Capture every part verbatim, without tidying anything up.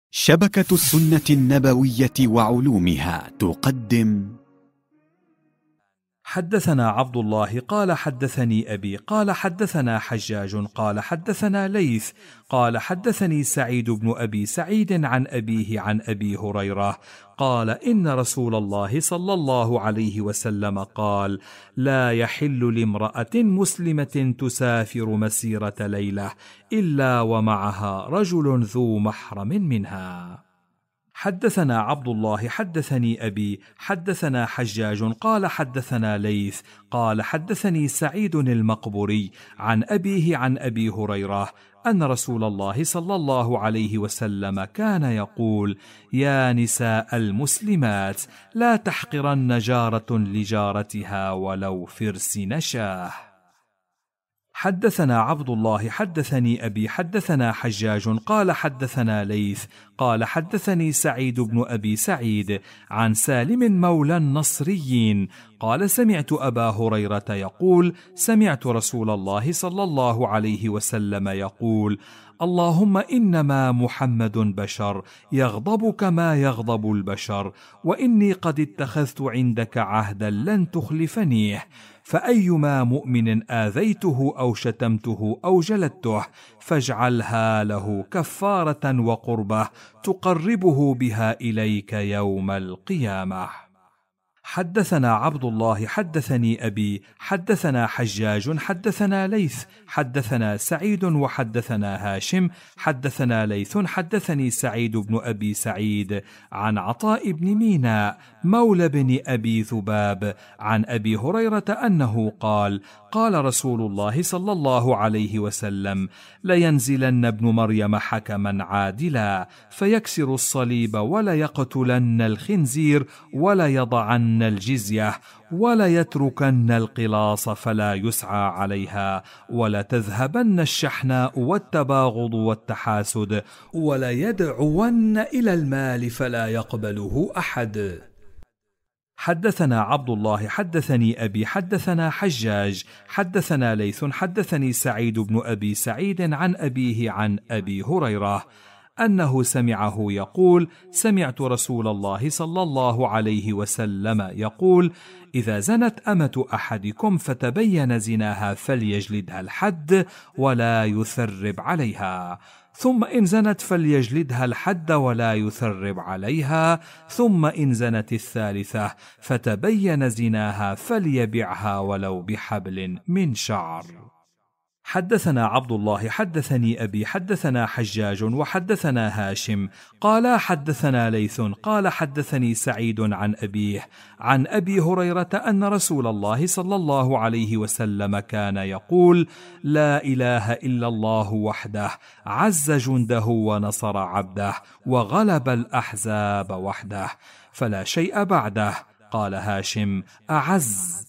شبكة السنة النبوية وعلومها تقدم. حدثنا عبد الله قال حدثني أبي قال حدثنا حجاج قال حدثنا ليث قال حدثني سعيد بن أبي سعيد عن أبيه عن أبي هريرة قال إن رسول الله صلى الله عليه وسلم قال: لا يحل لامرأة مسلمة تسافر مسيرة ليلة إلا ومعها رجل ذو محرم منها. حدثنا عبد الله حدثني أبي حدثنا حجاج قال حدثنا ليث قال حدثني سعيد المقبري عن أبيه عن أبي هريرة أن رسول الله صلى الله عليه وسلم كان يقول: يا نساء المسلمات، لا تحقرن جارة لجارتها ولو فرس نشاه. حدثنا عبد الله حدثني أبي حدثنا حجاج قال حدثنا ليث قال حدثني سعيد بن أبي سعيد عن سالم مولى النصريين قال: سمعت أبا هريرة يقول: سمعت رسول الله صلى الله عليه وسلم يقول: اللهم إنما محمد بشر يغضب كما يغضب البشر، وإني قد اتخذت عندك عهدا لن تخلفنيه، فأيما مؤمن آذيته أو شتمته أو جلدته فاجعلها له كفارة وقربة تقربه بها إليك يوم القيامة. حدثنا عبد الله حدثني أبي حدثنا حجاج حدثنا ليث حدثنا سعيد وحدثنا هاشم حدثنا ليث حدثني سعيد بن أبي سعيد عن عطاء بن ميناء مولى بن أبي ذباب عن أبي هريرة أنه قال: قال رسول الله صلى الله عليه وسلم: لينزلن ابن مريم حكما عادلا فيكسر الصليب ولا يقتلن الخنزير ولا يضعن الجزية ولا يتركن القلاص فلا يسعى عليها ولا تذهبن الشحناء والتباغض والتحاسد ولا يدعون إلى المال فلا يقبله أحد. حدثنا عبد الله حدثني أبي حدثنا حجاج حدثنا ليث حدثني سعيد بن أبي سعيد عن أبيه عن أبي هريرة أنه سمعه يقول: سمعت رسول الله صلى الله عليه وسلم يقول: إذا زنت أمة أحدكم فتبين زناها فليجلدها الحد ولا يثرب عليها، ثم إن زنت فليجلدها الحد ولا يثرب عليها، ثم إن زنت الثالثة فتبين زناها فليبعها ولو بحبل من شعر. حدثنا عبد الله حدثني أبي حدثنا حجاج وحدثنا هاشم قال حدثنا ليث قال حدثني سعيد عن أبيه عن أبي هريرة أن رسول الله صلى الله عليه وسلم كان يقول: لا إله إلا الله وحده عز جنده ونصر عبده وغلب الأحزاب وحده فلا شيء بعده. قال هاشم: أعز.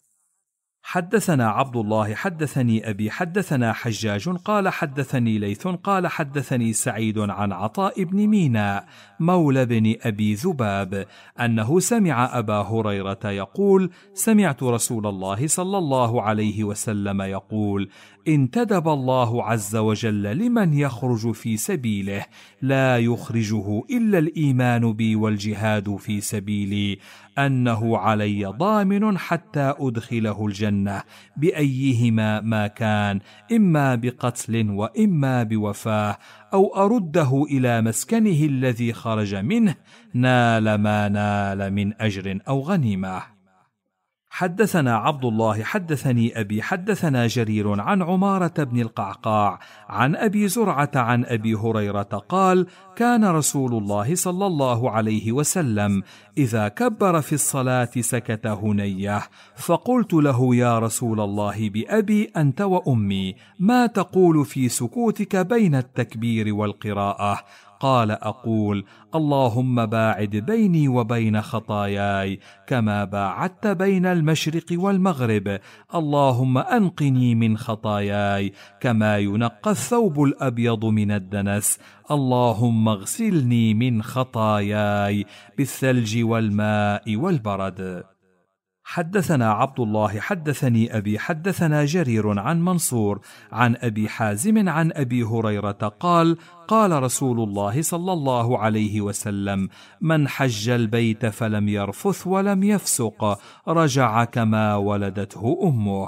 حدثنا عبد الله حدثني أبي حدثنا حجاج قال حدثني ليث قال حدثني سعيد عن عطاء بن ميناء مولى بن أبي ذباب أنه سمع أبا هريرة يقول: سمعت رسول الله صلى الله عليه وسلم يقول: انتدب الله عز وجل لمن يخرج في سبيله لا يخرجه إلا الإيمان بي والجهاد في سبيلي، أنه علي ضامن حتى أدخله الجنة بأيهما ما كان، إما بقتل وإما بوفاة، أو أرده إلى مسكنه الذي خرج منه نال ما نال من أجر أو غنيمة. حدثنا عبد الله حدثني أبي حدثنا جرير عن عمارة بن القعقاع عن أبي زرعة عن أبي هريرة قال: كان رسول الله صلى الله عليه وسلم إذا كبر في الصلاة سكت هنيه، فقلت له: يا رسول الله بأبي أنت وأمي، ما تقول في سكوتك بين التكبير والقراءة؟ قال: أقول: اللهم باعد بيني وبين خطاياي كما باعدت بين المشرق والمغرب، اللهم أنقني من خطاياي كما ينقى الثوب الأبيض من الدنس، اللهم اغسلني من خطاياي بالثلج والماء والبرد. حدثنا عبد الله حدثني أبي حدثنا جرير عن منصور عن أبي حازم عن أبي هريرة قال قال رسول الله صلى الله عليه وسلم: من حج البيت فلم يرفث ولم يفسق رجع كما ولدته أمه.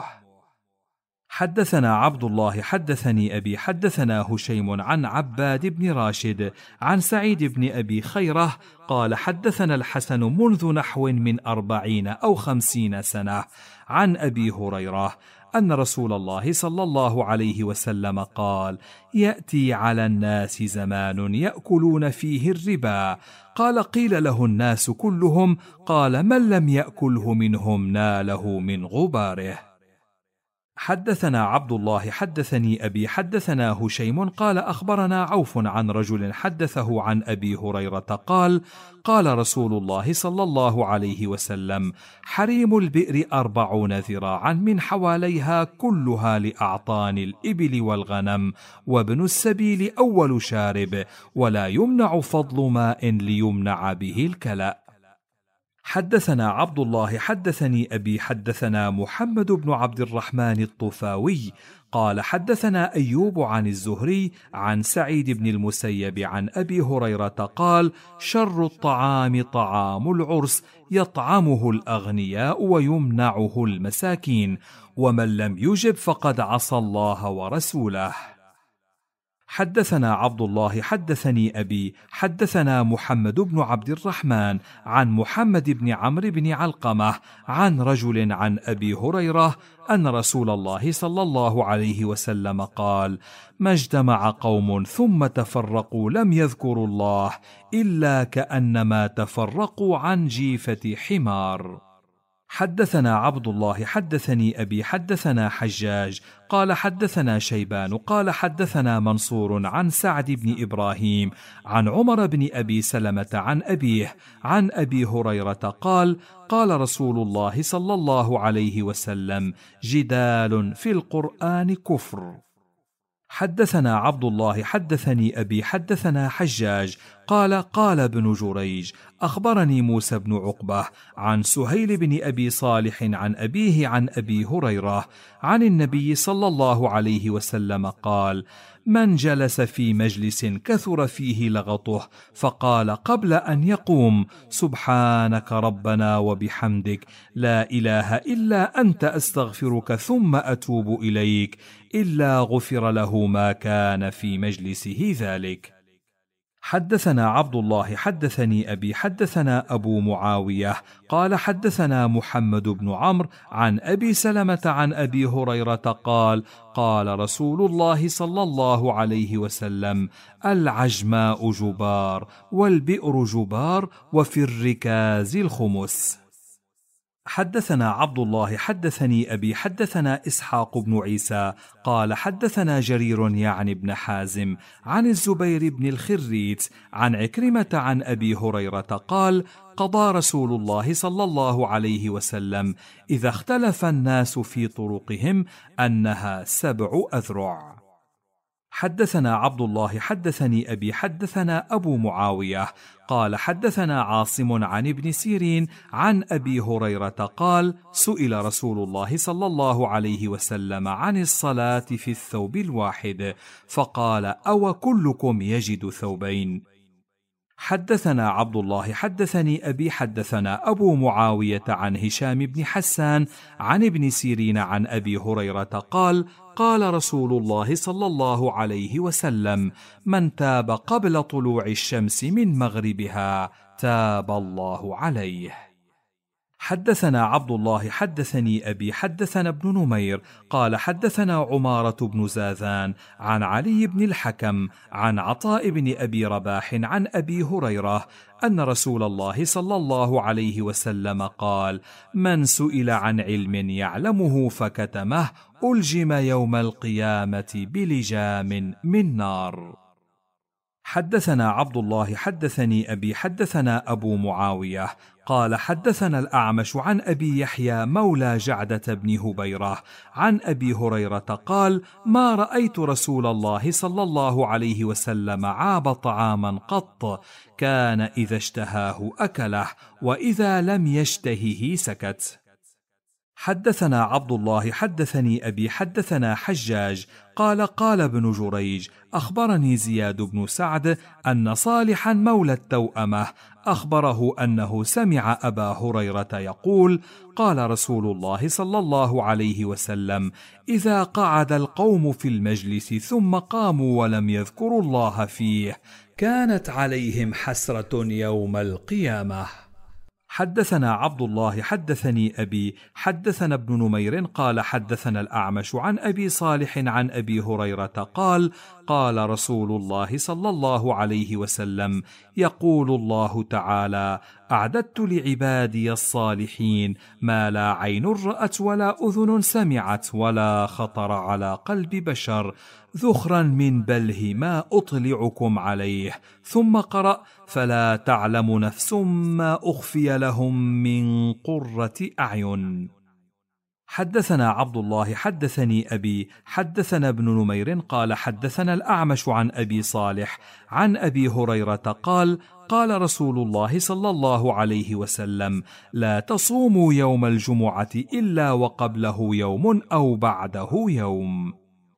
حدثنا عبد الله حدثني أبي حدثنا هشيم عن عباد بن راشد عن سعيد بن أبي خيرة قال حدثنا الحسن منذ نحو من أربعين أو خمسين سنة عن أبي هريرة أن رسول الله صلى الله عليه وسلم قال: يأتي على الناس زمان يأكلون فيه الربا. قال: قيل له الناس كلهم؟ قال: من لم يأكله منهم ناله من غباره. حدثنا عبد الله حدثني أبي حدثنا هشيم قال أخبرنا عوف عن رجل حدثه عن أبي هريرة قال: قال رسول الله صلى الله عليه وسلم: حريم البئر أربعون ذراعا من حواليها كلها لأعطان الإبل والغنم، وابن السبيل أول شارب، ولا يمنع فضل ماء ليمنع به الكلأ. حدثنا عبد الله حدثني أبي حدثنا محمد بن عبد الرحمن الطفاوي قال حدثنا أيوب عن الزهري عن سعيد بن المسيب عن أبي هريرة قال: شر الطعام طعام العرس، يطعمه الأغنياء ويمنعه المساكين، ومن لم يجب فقد عصى الله ورسوله. حدثنا عبد الله حدثني أبي حدثنا محمد بن عبد الرحمن عن محمد بن عمرو بن علقمة عن رجل عن أبي هريرة أن رسول الله صلى الله عليه وسلم قال: ما اجتمع قوم ثم تفرقوا لم يذكروا الله إلا كأنما تفرقوا عن جيفة حمار. حدثنا عبد الله حدثني أبي حدثنا حجاج قال حدثنا شيبان قال حدثنا منصور عن سعد بن إبراهيم عن عمر بن أبي سلمة عن أبيه عن أبي هريرة قال: قال رسول الله صلى الله عليه وسلم: جدال في القرآن كفر. حدثنا عبد الله حدثني أبي حدثنا حجاج قال قال ابن جريج أخبرني موسى بن عقبة عن سهيل بن أبي صالح عن أبيه عن أبي هريرة عن النبي صلى الله عليه وسلم قال: من جلس في مجلس كثر فيه لغطه فقال قبل أن يقوم: سبحانك ربنا وبحمدك، لا إله إلا أنت، أستغفرك ثم أتوب إليك، إلا غفر له ما كان في مجلسه ذلك. حدثنا عبد الله حدثني أبي حدثنا أبو معاوية قال حدثنا محمد بن عمرو عن أبي سلمة عن أبي هريرة قال: قال رسول الله صلى الله عليه وسلم: العجماء جبار، والبئر جبار، وفي الركاز الخمس. حدثنا عبد الله حدثني أبي حدثنا إسحاق بن عيسى قال حدثنا جرير يعني بن حازم عن الزبير بن الخريت عن عكرمة عن أبي هريرة قال: قضى رسول الله صلى الله عليه وسلم: إذا اختلف الناس في طرقهم أنها سبع أذرع. حدثنا عبد الله حدثني أبي حدثنا أبو معاوية قال حدثنا عاصم عن ابن سيرين عن أبي هريرة قال: سئل رسول الله صلى الله عليه وسلم عن الصلاة في الثوب الواحد فقال: أو كلكم يجد ثوبين؟ حدثنا عبد الله حدثني أبي حدثنا أبو معاوية عن هشام بن حسان عن ابن سيرين عن أبي هريرة قال: قال رسول الله صلى الله عليه وسلم: من تاب قبل طلوع الشمس من مغربها تاب الله عليه. حدثنا عبد الله حدثني أبي حدثنا ابن نمير قال حدثنا عمارة بن زاذان عن علي بن الحكم عن عطاء بن أبي رباح عن أبي هريرة أن رسول الله صلى الله عليه وسلم قال: من سئل عن علم يعلمه فكتمه ألجم يوم القيامة بلجام من نار. حدثنا عبد الله حدثني أبي حدثنا أبو معاوية قال حدثنا الأعمش عن أبي يحيى مولى جعدة بن هبيرة عن أبي هريرة قال: ما رأيت رسول الله صلى الله عليه وسلم عاب طعاما قط، كان إذا اشتهاه أكله، وإذا لم يشتهه سكت. حدثنا عبد الله حدثني أبي حدثنا حجاج قال قال ابن جريج أخبرني زياد بن سعد أن صالحا مولى التوأمة أخبره أنه سمع أبا هريرة يقول قال رسول الله صلى الله عليه وسلم إذا قعد القوم في المجلس ثم قاموا ولم يذكروا الله فيه كانت عليهم حسرة يوم القيامة. حدثنا عبد الله حدثني أبي حدثنا ابن نمير قال حدثنا الأعمش عن أبي صالح عن أبي هريرة قال قال رسول الله صلى الله عليه وسلم يقول الله تعالى أعددت لعبادي الصالحين ما لا عين رأت ولا أذن سمعت ولا خطر على قلب بشر ذخرا من بله ما أطلعكم عليه، ثم قرأ فلا تعلم نفس ما أخفي لهم من قرة أعين. حدثنا عبد الله حدثني أبي حدثنا ابن نمير قال حدثنا الأعمش عن أبي صالح عن أبي هريرة قال قال رسول الله صلى الله عليه وسلم لا تصوموا يوم الجمعة إلا وقبله يوم أو بعده يوم.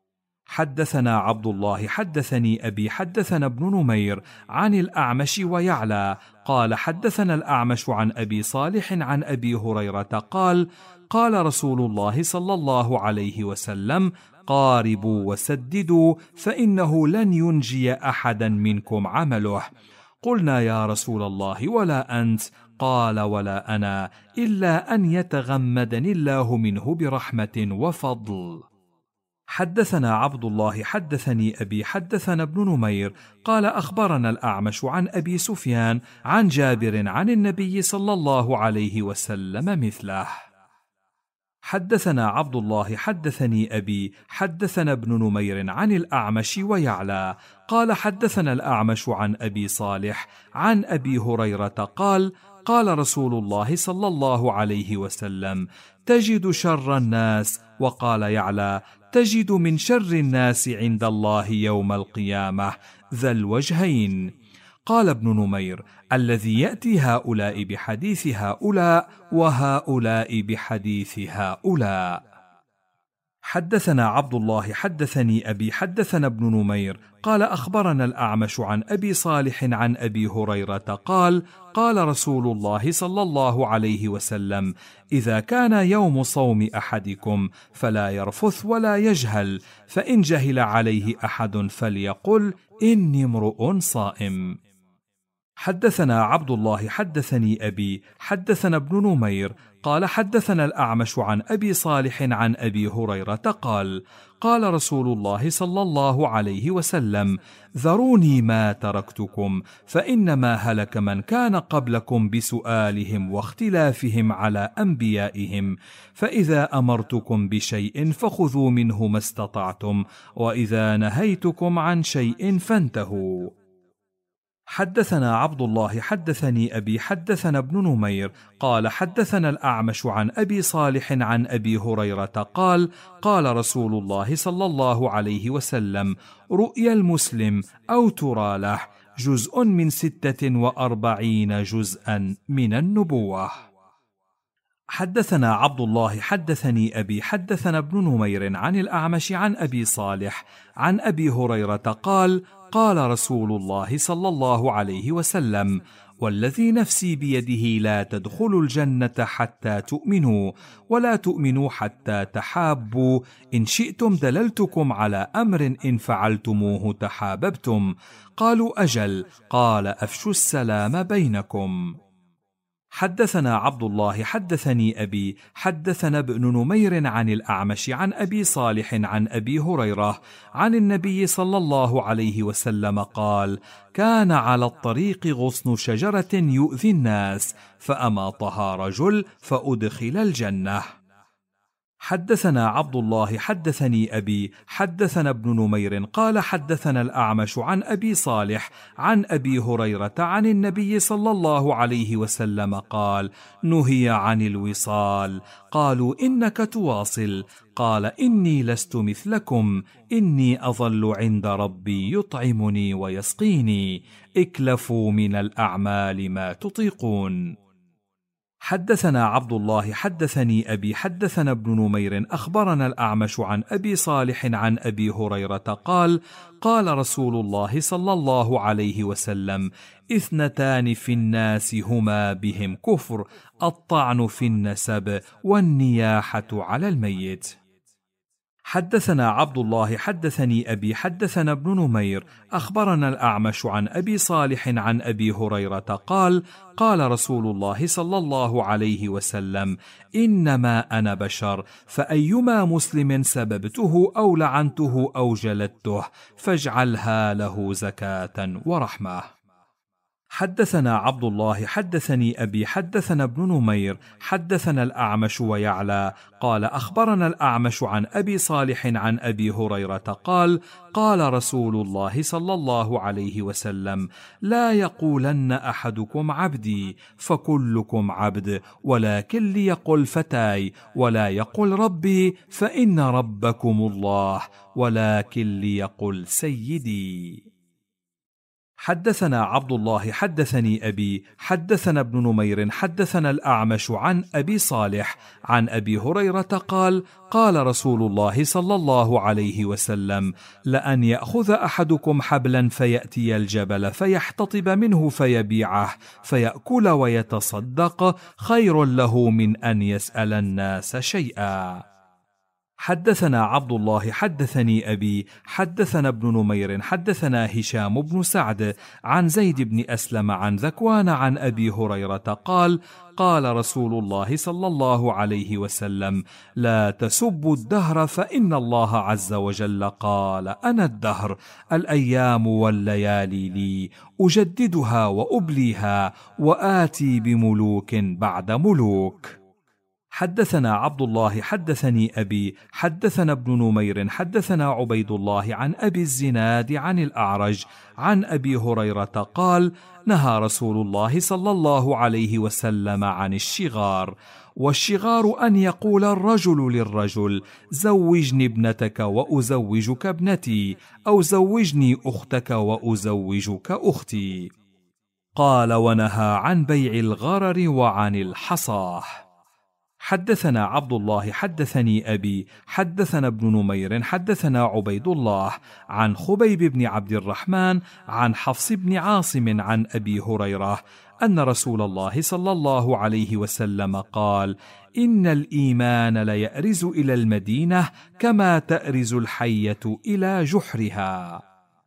حدثنا عبد الله حدثني أبي حدثنا ابن نمير عن الأعمش ويعلى قال حدثنا الأعمش عن أبي صالح عن أبي هريرة قال قال رسول الله صلى الله عليه وسلم قاربوا وسددوا فإنه لن ينجي أحدا منكم عمله. قلنا يا رسول الله ولا أنت؟ قال ولا أنا إلا أن يتغمدني الله منه برحمة وفضل. حدثنا عبد الله حدثني أبي حدثنا ابن نمير قال أخبرنا الأعمش عن أبي سفيان عن جابر عن النبي صلى الله عليه وسلم مثله. حدثنا عبد الله حدثني أبي حدثنا ابن نمير عن الأعمش ويعلى قال حدثنا الأعمش عن أبي صالح عن أبي هريرة قال قال رسول الله صلى الله عليه وسلم تجد شر الناس، وقال يعلى تجد من شر الناس عند الله يوم القيامة ذا الوجهين. قال ابن نمير الذي يأتي هؤلاء بحديث هؤلاء وهؤلاء بحديث هؤلاء. حدثنا عبد الله حدثني أبي حدثنا ابن نمير قال أخبرنا الأعمش عن أبي صالح عن أبي هريرة قال قال رسول الله صلى الله عليه وسلم إذا كان يوم صوم أحدكم فلا يرفث ولا يجهل، فإن جهل عليه أحد فليقل إني امرؤ صائم. حدثنا عبد الله حدثني أبي حدثنا ابن نمير قال حدثنا الأعمش عن أبي صالح عن أبي هريرة قال قال رسول الله صلى الله عليه وسلم ذروني ما تركتكم فإنما هلك من كان قبلكم بسؤالهم واختلافهم على أنبيائهم، فإذا أمرتكم بشيء فخذوا منه ما استطعتم، وإذا نهيتكم عن شيء فانتهوا. حدثنا عبد الله حدثني أبي حدثنا ابن نمير قال حدثنا الأعمش عن أبي صالح عن أبي هريرة قال قال رسول الله صلى الله عليه وسلم رؤيا المسلم أو ترى له جزء من ستة وأربعين جزءا من النبوة. حدثنا عبد الله حدثني أبي حدثنا ابن نمير عن الأعمش عن أبي صالح عن أبي هريرة قال قال رسول الله صلى الله عليه وسلم والذي نفسي بيده لا تدخلوا الجنة حتى تؤمنوا، ولا تؤمنوا حتى تحابوا، إن شئتم دللتكم على أمر إن فعلتموه تحاببتم. قالوا أجل، قال أفشوا السلام بينكم. حدثنا عبد الله حدثني أبي حدثنا ابن نمير عن الأعمش عن أبي صالح عن أبي هريرة عن النبي صلى الله عليه وسلم قال كان على الطريق غصن شجرة يؤذي الناس فأماطها رجل فأدخل الجنة. حدثنا عبد الله حدثني أبي حدثنا ابن نمير قال حدثنا الأعمش عن أبي صالح عن أبي هريرة عن النبي صلى الله عليه وسلم قال نهي عن الوصال. قالوا إنك تواصل، قال إني لست مثلكم، إني أظل عند ربي يطعمني ويسقيني، اكلفوا من الأعمال ما تطيقون. حدثنا عبد الله حدثني أبي حدثنا ابن نمير أخبرنا الأعمش عن أبي صالح عن أبي هريرة قال قال رسول الله صلى الله عليه وسلم اثنتان في الناس هما بهم كفر الطعن في النسب والنياحة على الميت. حدثنا عبد الله حدثني أبي حدثنا ابن نمير أخبرنا الأعمش عن أبي صالح عن أبي هريرة قال قال رسول الله صلى الله عليه وسلم إنما أنا بشر فأيما مسلم سببته أو لعنته أو جلدته فاجعلها له زكاة ورحمة. حدثنا عبد الله حدثني أبي حدثنا ابن نمير حدثنا الأعمش ويعلى قال أخبرنا الأعمش عن أبي صالح عن أبي هريرة قال قال رسول الله صلى الله عليه وسلم لا يقولن أحدكم عبدي فكلكم عبد ولكن ليقل فتاي ولا يقل ربي فإن ربكم الله ولكن ليقل سيدي. حدثنا عبد الله حدثني أبي حدثنا ابن نمير حدثنا الأعمش عن أبي صالح عن أبي هريرة قال قال رسول الله صلى الله عليه وسلم لأن يأخذ أحدكم حبلا فيأتي الجبل فيحتطب منه فيبيعه فيأكل ويتصدق خير له من أن يسأل الناس شيئا. حدثنا عبد الله حدثني أبي حدثنا ابن نمير حدثنا هشام بن سعد عن زيد بن أسلم عن ذكوان عن أبي هريرة قال قال رسول الله صلى الله عليه وسلم لا تسبوا الدهر فإن الله عز وجل قال أنا الدهر الأيام والليالي لي أجددها وأبليها وآتي بملوك بعد ملوك. حدثنا عبد الله حدثني أبي حدثنا ابن نمير حدثنا عبيد الله عن أبي الزناد عن الأعرج عن أبي هريرة قال نهى رسول الله صلى الله عليه وسلم عن الشغار، والشغار أن يقول الرجل للرجل زوجني ابنتك وأزوجك ابنتي، أو زوجني أختك وأزوجك أختي. قال ونهى عن بيع الغرر وعن الحصاح. حدثنا عبد الله حدثني أبي حدثنا ابن نمير حدثنا عبيد الله عن خبيب بن عبد الرحمن عن حفص بن عاصم عن أبي هريرة أن رسول الله صلى الله عليه وسلم قال إن الإيمان ليأرز إلى المدينة كما تأرز الحية إلى جحرها.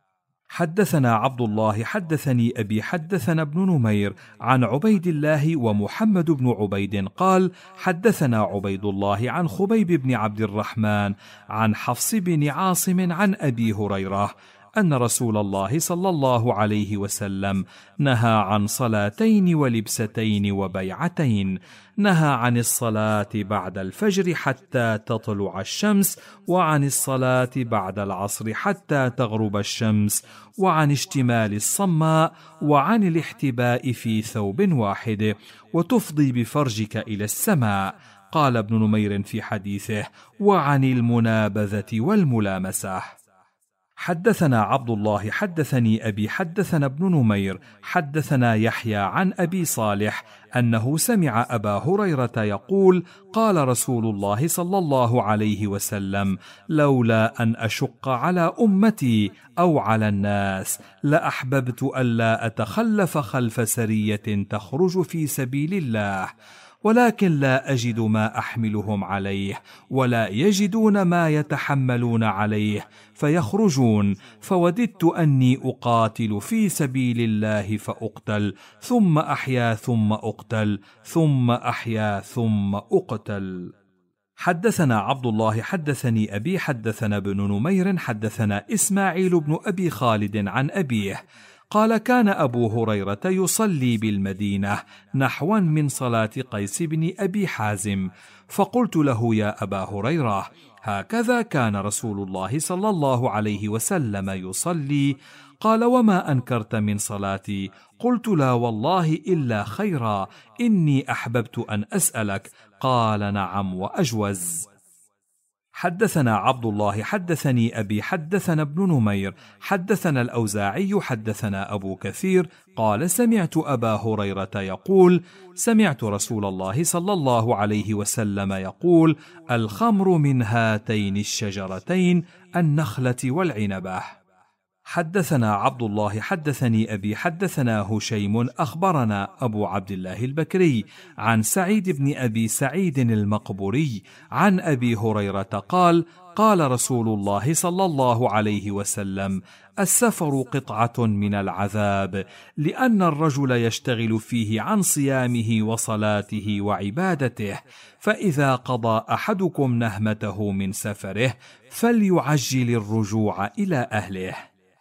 حدثنا عبد الله حدثني أبي حدثنا ابن نمير عن عبيد الله ومحمد بن عبيد قال حدثنا عبيد الله عن خبيب بن عبد الرحمن عن حفص بن عاصم عن أبي هريرة أن رسول الله صلى الله عليه وسلم نهى عن صلاتين ولبستين وبيعتين، نهى عن الصلاة بعد الفجر حتى تطلع الشمس، وعن الصلاة بعد العصر حتى تغرب الشمس، وعن اشتمال الصماء، وعن الاحتباء في ثوب واحد، وتفضي بفرجك إلى السماء. قال ابن نمير في حديثه وعن المنابذة والملامسة. حدثنا عبد الله حدثني أبي حدثنا ابن نمير حدثنا يحيى عن أبي صالح أنه سمع أبا هريرة يقول قال رسول الله صلى الله عليه وسلم لولا أن أشق على أمتي أو على الناس لأحببت ألا أتخلف خلف سرية تخرج في سبيل الله، ولكن لا أجد ما أحملهم عليه ولا يجدون ما يتحملون عليه فيخرجون، فوددت أني أقاتل في سبيل الله فأقتل ثم أحيا ثم أقتل ثم أحيا ثم أقتل. حدثنا عبد الله حدثني أبي حدثنا ابن نمير حدثنا إسماعيل بن أبي خالد عن أبيه قال كان أبو هريرة يصلي بالمدينة نحوا من صلاة قيس بن أبي حازم، فقلت له يا أبا هريرة هكذا كان رسول الله صلى الله عليه وسلم يصلي؟ قال وما أنكرت من صلاتي؟ قلت لا والله إلا خيرا، إني أحببت أن أسألك. قال نعم وأجوز. حدثنا عبد الله حدثني أبي حدثنا ابن نمير حدثنا الأوزاعي حدثنا أبو كثير قال سمعت أبا هريرة يقول سمعت رسول الله صلى الله عليه وسلم يقول الخمر من هاتين الشجرتين النخلة والعنبة. حدثنا عبد الله حدثني أبي حدثنا هشيم أخبرنا أبو عبد الله البكري عن سعيد بن أبي سعيد المقبوري عن أبي هريرة قال قال رسول الله صلى الله عليه وسلم السفر قطعة من العذاب لأن الرجل يشتغل فيه عن صيامه وصلاته وعبادته، فإذا قضى أحدكم نهمته من سفره فليعجل الرجوع إلى أهله.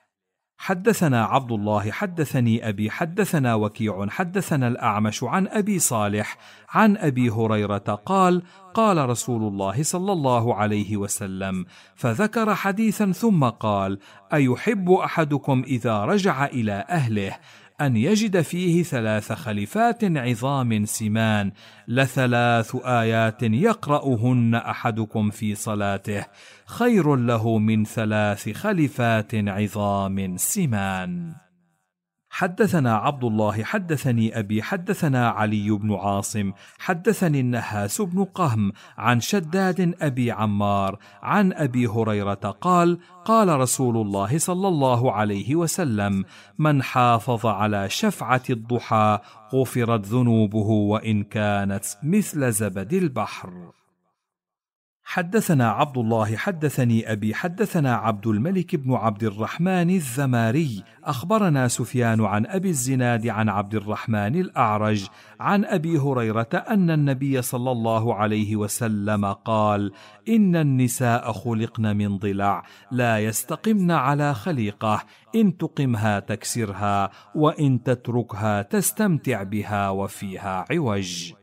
حدثنا عبد الله حدثني أبي حدثنا وكيع حدثنا الأعمش عن أبي صالح عن أبي هريرة قال قال رسول الله صلى الله عليه وسلم، فذكر حديثا ثم قال أيحب أحدكم إذا رجع إلى أهله أن يجد فيه ثلاث خليفات عظام سمان لثلاث آيات يقرأهن أحدكم في صلاته خير له من ثلاث خليفات عظام سمان. حدثنا عبد الله حدثني أبي حدثنا علي بن عاصم حدثني النهاس بن قهم عن شداد أبي عمار عن أبي هريرة قال قال رسول الله صلى الله عليه وسلم من حافظ على شفعة الضحى غفرت ذنوبه وإن كانت مثل زبد البحر. حدثنا عبد الله حدثني أبي حدثنا عبد الملك بن عبد الرحمن الذماري أخبرنا سفيان عن أبي الزناد عن عبد الرحمن الأعرج عن أبي هريرة أن النبي صلى الله عليه وسلم قال إن النساء خلقن من ضلع لا يستقمن على خليقة إن تقمها تكسرها وإن تتركها تستمتع بها وفيها عوج.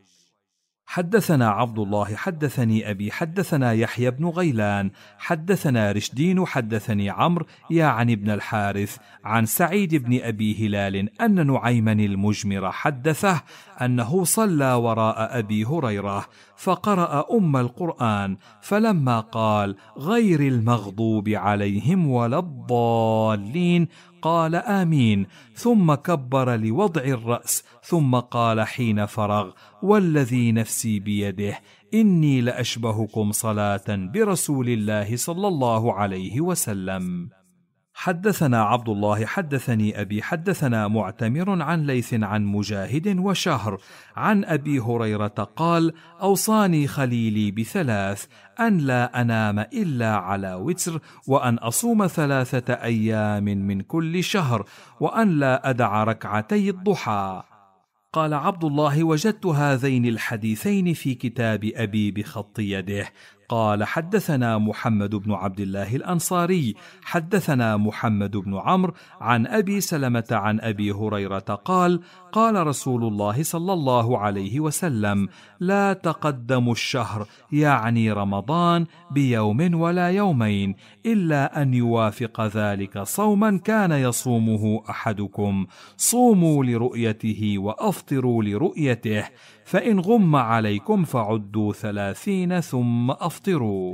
حدثنا عبد الله حدثني أبي حدثنا يحيى بن غيلان حدثنا رشدين حدثني عمرو يعني ابن الحارث عن سعيد بن أبي هلال أن نعيما المجمر حدثه أنه صلى وراء أبي هريرة فقرأ أم القرآن فلما قال غير المغضوب عليهم ولا الضالين قال آمين ثم كبر لوضع الرأس ثم قال حين فرغ والذي نفسي بيده إني لأشبهكم صلاة برسول الله صلى الله عليه وسلم. حدثنا عبد الله حدثني أبي حدثنا معتمر عن ليث عن مجاهد وشهر عن أبي هريرة قال أوصاني خليلي بثلاث أن لا أنام إلا على وتر وأن أصوم ثلاثة أيام من كل شهر وأن لا أدع ركعتي الضحى. قال عبد الله وجدت هذين الحديثين في كتاب أبي بخط يده. قال حدثنا محمد بن عبد الله الأنصاري حدثنا محمد بن عمرو عن أبي سلمة عن أبي هريرة قال قال رسول الله صلى الله عليه وسلم لا تقدموا الشهر يعني رمضان بيوم ولا يومين إلا أن يوافق ذلك صوما كان يصومه أحدكم صوموا لرؤيته وأفطروا لرؤيته فإن غم عليكم فعدوا ثلاثين ثم أفطروا.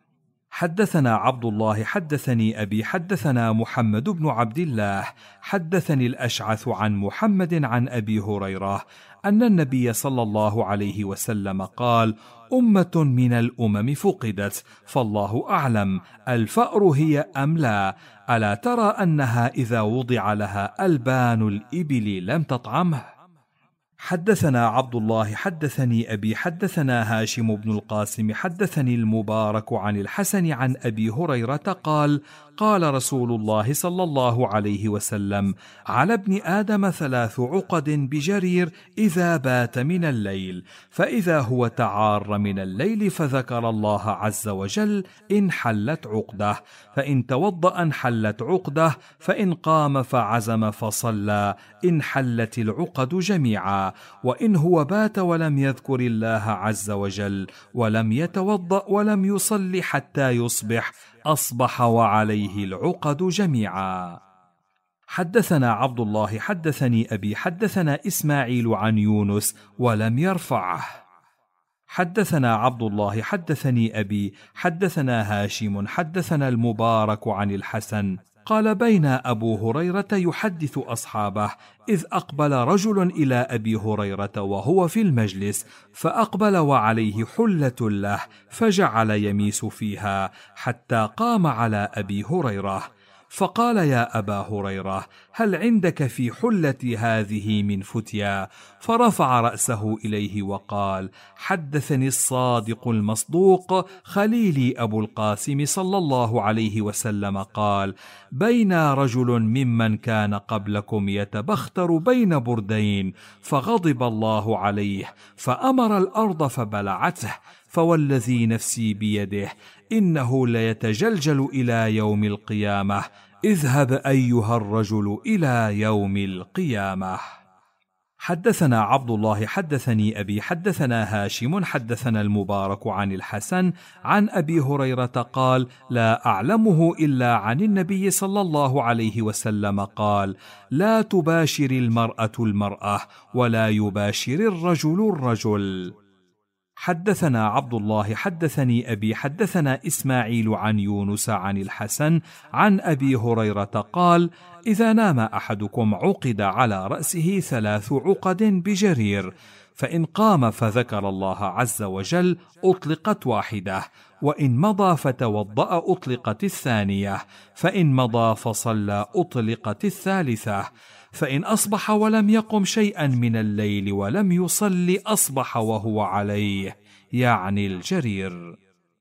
حدثنا عبد الله حدثني أبي حدثنا محمد بن عبد الله حدثني الأشعث عن محمد عن أبي هريرة أن النبي صلى الله عليه وسلم قال أمة من الأمم فقدت فالله أعلم الفأر هي أم لا ألا ترى أنها إذا وضع لها ألبان الإبل لم تطعمه. حدثنا عبد الله حدثني أبي حدثنا هاشم بن القاسم حدثني المبارك عن الحسن عن أبي هريرة قال قال رسول الله صلى الله عليه وسلم على ابن آدم ثلاث عقد بجرير إذا بات من الليل فإذا هو تعار من الليل فذكر الله عز وجل انحلت عقده فإن توضأ انحلت عقده فإن قام فعزم فصلى انحلت العقد جميعا وإن هو بات ولم يذكر الله عز وجل ولم يتوضأ ولم يصلي حتى يصبح أصبح وعليه العقد جميعا. حدثنا عبد الله حدثني أبي حدثنا إسماعيل عن يونس ولم يرفعه. حدثنا عبد الله حدثني أبي حدثنا هاشم حدثنا المبارك عن الحسن قال: بين أبو هريرة يحدث أصحابه إذ أقبل رجل إلى أبي هريرة وهو في المجلس، فأقبل وعليه حلة له، فجعل يميس فيها حتى قام على أبي هريرة، فقال: يا أبا هريرة، هل عندك في حلة هذه من فتيا؟ فرفع رأسه إليه وقال: حدثني الصادق المصدوق خليلي أبو القاسم صلى الله عليه وسلم قال: بين رجل ممن كان قبلكم يتبختر بين بردين، فغضب الله عليه فأمر الأرض فبلعته، فوالذي نفسي بيده إنه ليتجلجل إلى يوم القيامة. اذهب أيها الرجل إلى يوم القيامة. حدثنا عبد الله حدثني أبي حدثنا هاشم حدثنا المبارك عن الحسن عن أبي هريرة قال: لا أعلمه إلا عن النبي صلى الله عليه وسلم قال: لا تباشر المرأة المرأة ولا يباشر الرجل الرجل. حدثنا عبد الله حدثني أبي حدثنا إسماعيل عن يونس عن الحسن عن أبي هريرة قال: إذا نام أحدكم عقد على رأسه ثلاث عقد بجرير، فإن قام فذكر الله عز وجل أطلقت واحدة، وإن مضى فتوضأ أطلقت الثانية، فإن مضى فصلى أطلقت الثالثة، فإن أصبح ولم يقم شيئا من الليل ولم يصل أصبح وهو عليه، يعني الجرير.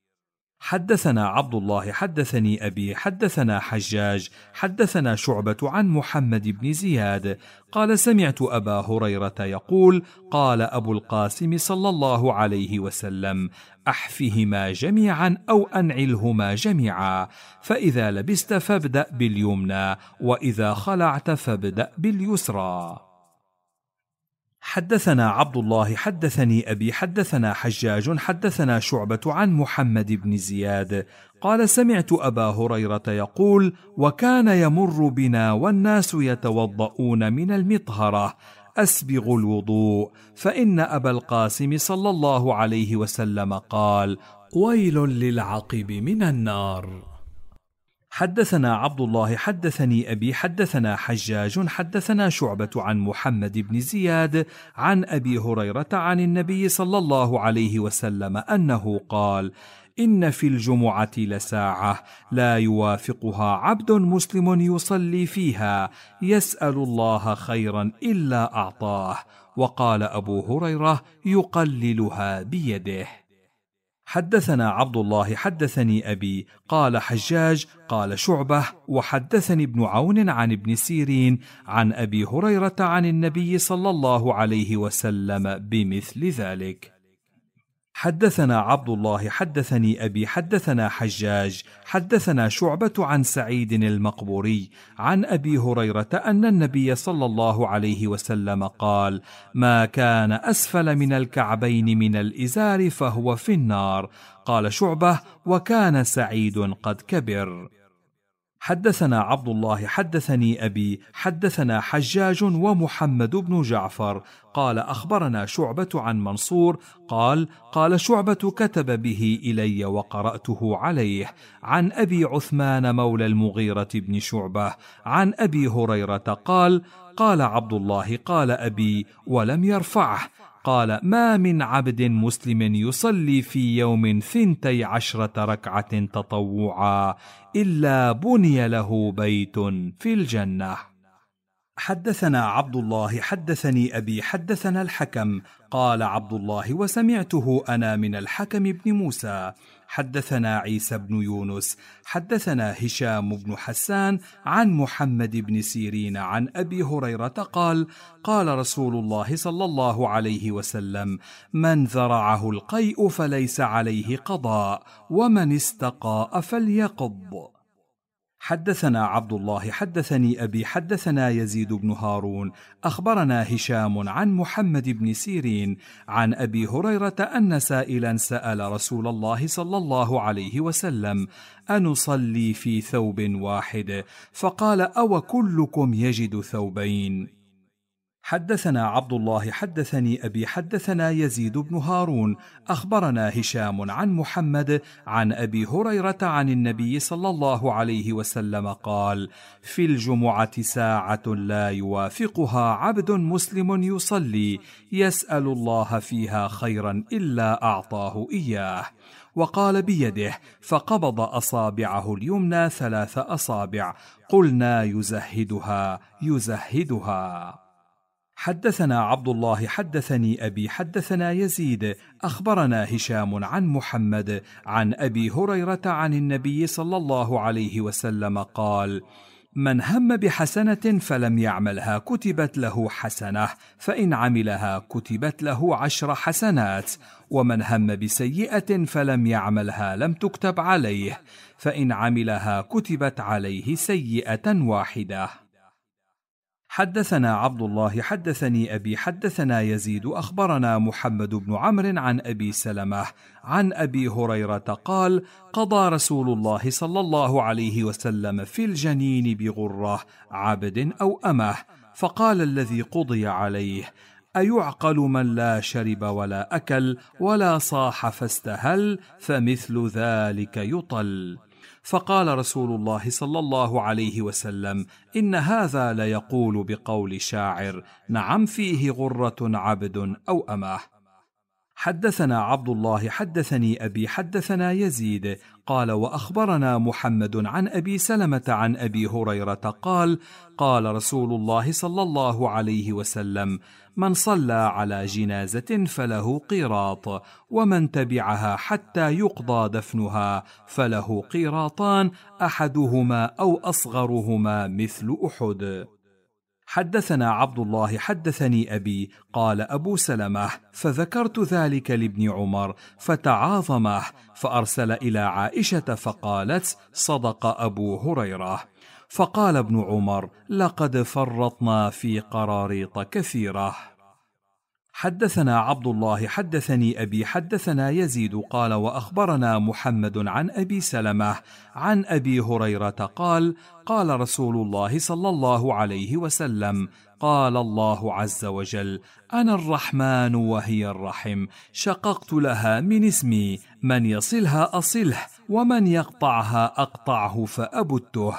حدثنا عبد الله حدثني أبي حدثنا حجاج حدثنا شعبة عن محمد بن زياد قال: سمعت أبا هريرة يقول: قال أبو القاسم صلى الله عليه وسلم: أحفهما جميعا أو أنعلهما جميعا، فإذا لبست فابدأ باليمنى، وإذا خلعت فابدأ باليسرى. حدثنا عبد الله حدثني أبي حدثنا حجاج حدثنا شعبة عن محمد بن زياد قال: سمعت أبا هريرة يقول: وكان يمر بنا والناس يتوضؤون من المطهرة أسبغ الوضوء، فإن أبا القاسم صلى الله عليه وسلم قال: ويل للعقب من النار. حدثنا عبد الله حدثني أبي حدثنا حجاج حدثنا شعبة عن محمد بن زياد عن أبي هريرة عن النبي صلى الله عليه وسلم أنه قال: إن في الجمعة لساعة لا يوافقها عبد مسلم يصلي فيها يسأل الله خيرا إلا أعطاه. وقال أبو هريرة: يقللها بيده. حدثنا عبد الله حدثني أبي قال حجاج قال شعبة وحدثني ابن عون عن ابن سيرين عن أبي هريرة عن النبي صلى الله عليه وسلم بمثل ذلك. حدثنا عبد الله حدثني أبي حدثنا حجاج حدثنا شعبة عن سعيد المقبوري عن أبي هريرة أن النبي صلى الله عليه وسلم قال: ما كان أسفل من الكعبين من الإزار فهو في النار. قال شعبة: وكان سعيد قد كبر. حدثنا عبد الله حدثني أبي حدثنا حجاج ومحمد بن جعفر قال: أخبرنا شعبة عن منصور قال: قال شعبة: كتب به إلي وقرأته عليه عن أبي عثمان مولى المغيرة بن شعبة عن أبي هريرة قال: قال عبد الله: قال أبي ولم يرفعه، قال: ما من عبد مسلم يصلي في يوم ثنتي عشرة ركعة تطوعا إلا بني له بيت في الجنة. حدثنا عبد الله حدثني أبي حدثنا الحكم قال عبد الله: وسمعته أنا من الحكم بن موسى. حدثنا عيسى بن يونس حدثنا هشام بن حسان عن محمد بن سيرين عن أبي هريرة قال: قال رسول الله صلى الله عليه وسلم: من ذرعه القيء فليس عليه قضاء، ومن استقاء فليقض. حدثنا عبد الله حدثني أبي حدثنا يزيد بن هارون أخبرنا هشام عن محمد بن سيرين عن أبي هريرة أن سائلا سأل رسول الله صلى الله عليه وسلم: أنصلي في ثوب واحد؟ فقال: أو كلكم يجد ثوبين؟ حدثنا عبد الله حدثني أبي حدثنا يزيد بن هارون أخبرنا هشام عن محمد عن أبي هريرة عن النبي صلى الله عليه وسلم قال: في الجمعة ساعة لا يوافقها عبد مسلم يصلي يسأل الله فيها خيرا إلا أعطاه إياه. وقال بيده فقبض أصابعه اليمنى ثلاث أصابع. قلنا: يزهدها يزهدها. حدثنا عبد الله حدثني أبي حدثنا يزيد أخبرنا هشام عن محمد عن أبي هريرة عن النبي صلى الله عليه وسلم قال: من هم بحسنة فلم يعملها كتبت له حسنة، فإن عملها كتبت له عشر حسنات، ومن هم بسيئة فلم يعملها لم تكتب عليه، فإن عملها كتبت عليه سيئة واحدة. حدثنا عبد الله حدثني أبي حدثنا يزيد أخبرنا محمد بن عمرو عن أبي سلمة عن أبي هريرة قال: قضى رسول الله صلى الله عليه وسلم في الجنين بغرة عبد أو أمه، فقال الذي قضي عليه: أيعقل من لا شرب ولا أكل ولا صاح فاستهل، فمثل ذلك يطل. فقال رسول الله صلى الله عليه وسلم: إن هذا ليقول بقول شاعر: نعم فيه غرة عبد أو أمه. حدثنا عبد الله حدثني أبي حدثنا يزيد قال: وأخبرنا محمد عن أبي سلمة عن أبي هريرة قال: قال رسول الله صلى الله عليه وسلم: من صلى على جنازة فله قيراط، ومن تبعها حتى يقضى دفنها فله قيراطان، أحدهما أو أصغرهما مثل أحد. حدثنا عبد الله حدثني أبي قال أبو سلمة: فذكرت ذلك لابن عمر فتعاظمه، فأرسل إلى عائشة فقالت: صدق أبو هريرة. فقال ابن عمر: لقد فرطنا في قراريط كثيرة. حدثنا عبد الله حدثني أبي حدثنا يزيد قال: وأخبرنا محمد عن أبي سلمة عن أبي هريرة قال: قال رسول الله صلى الله عليه وسلم: قال الله عز وجل: أنا الرحمن وهي الرحم، شققت لها من اسمي، من يصلها أصله، ومن يقطعها أقطعه فأبته.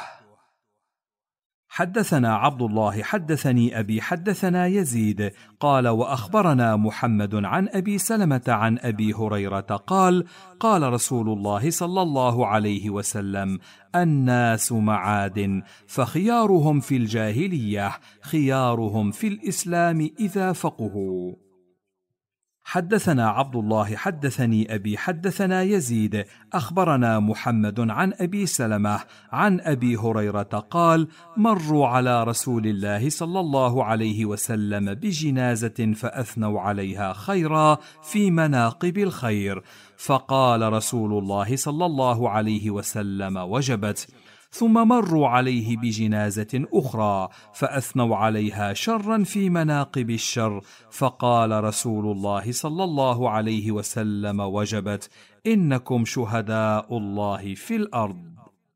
حدثنا عبد الله حدثني أبي حدثنا يزيد قال: وأخبرنا محمد عن أبي سلمة عن أبي هريرة قال: قال رسول الله صلى الله عليه وسلم: الناس معادن، فخيارهم في الجاهلية خيارهم في الإسلام إذا فقهوا. حدثنا عبد الله حدثني أبي حدثنا يزيد أخبرنا محمد عن أبي سلمة عن أبي هريرة قال: مروا على رسول الله صلى الله عليه وسلم بجنازة فأثنوا عليها خيرا في مناقب الخير، فقال رسول الله صلى الله عليه وسلم: وجبت. ثم مروا عليه بجنازة أخرى فأثنوا عليها شرا في مناقب الشر، فقال رسول الله صلى الله عليه وسلم: وجبت، إنكم شهداء الله في الأرض.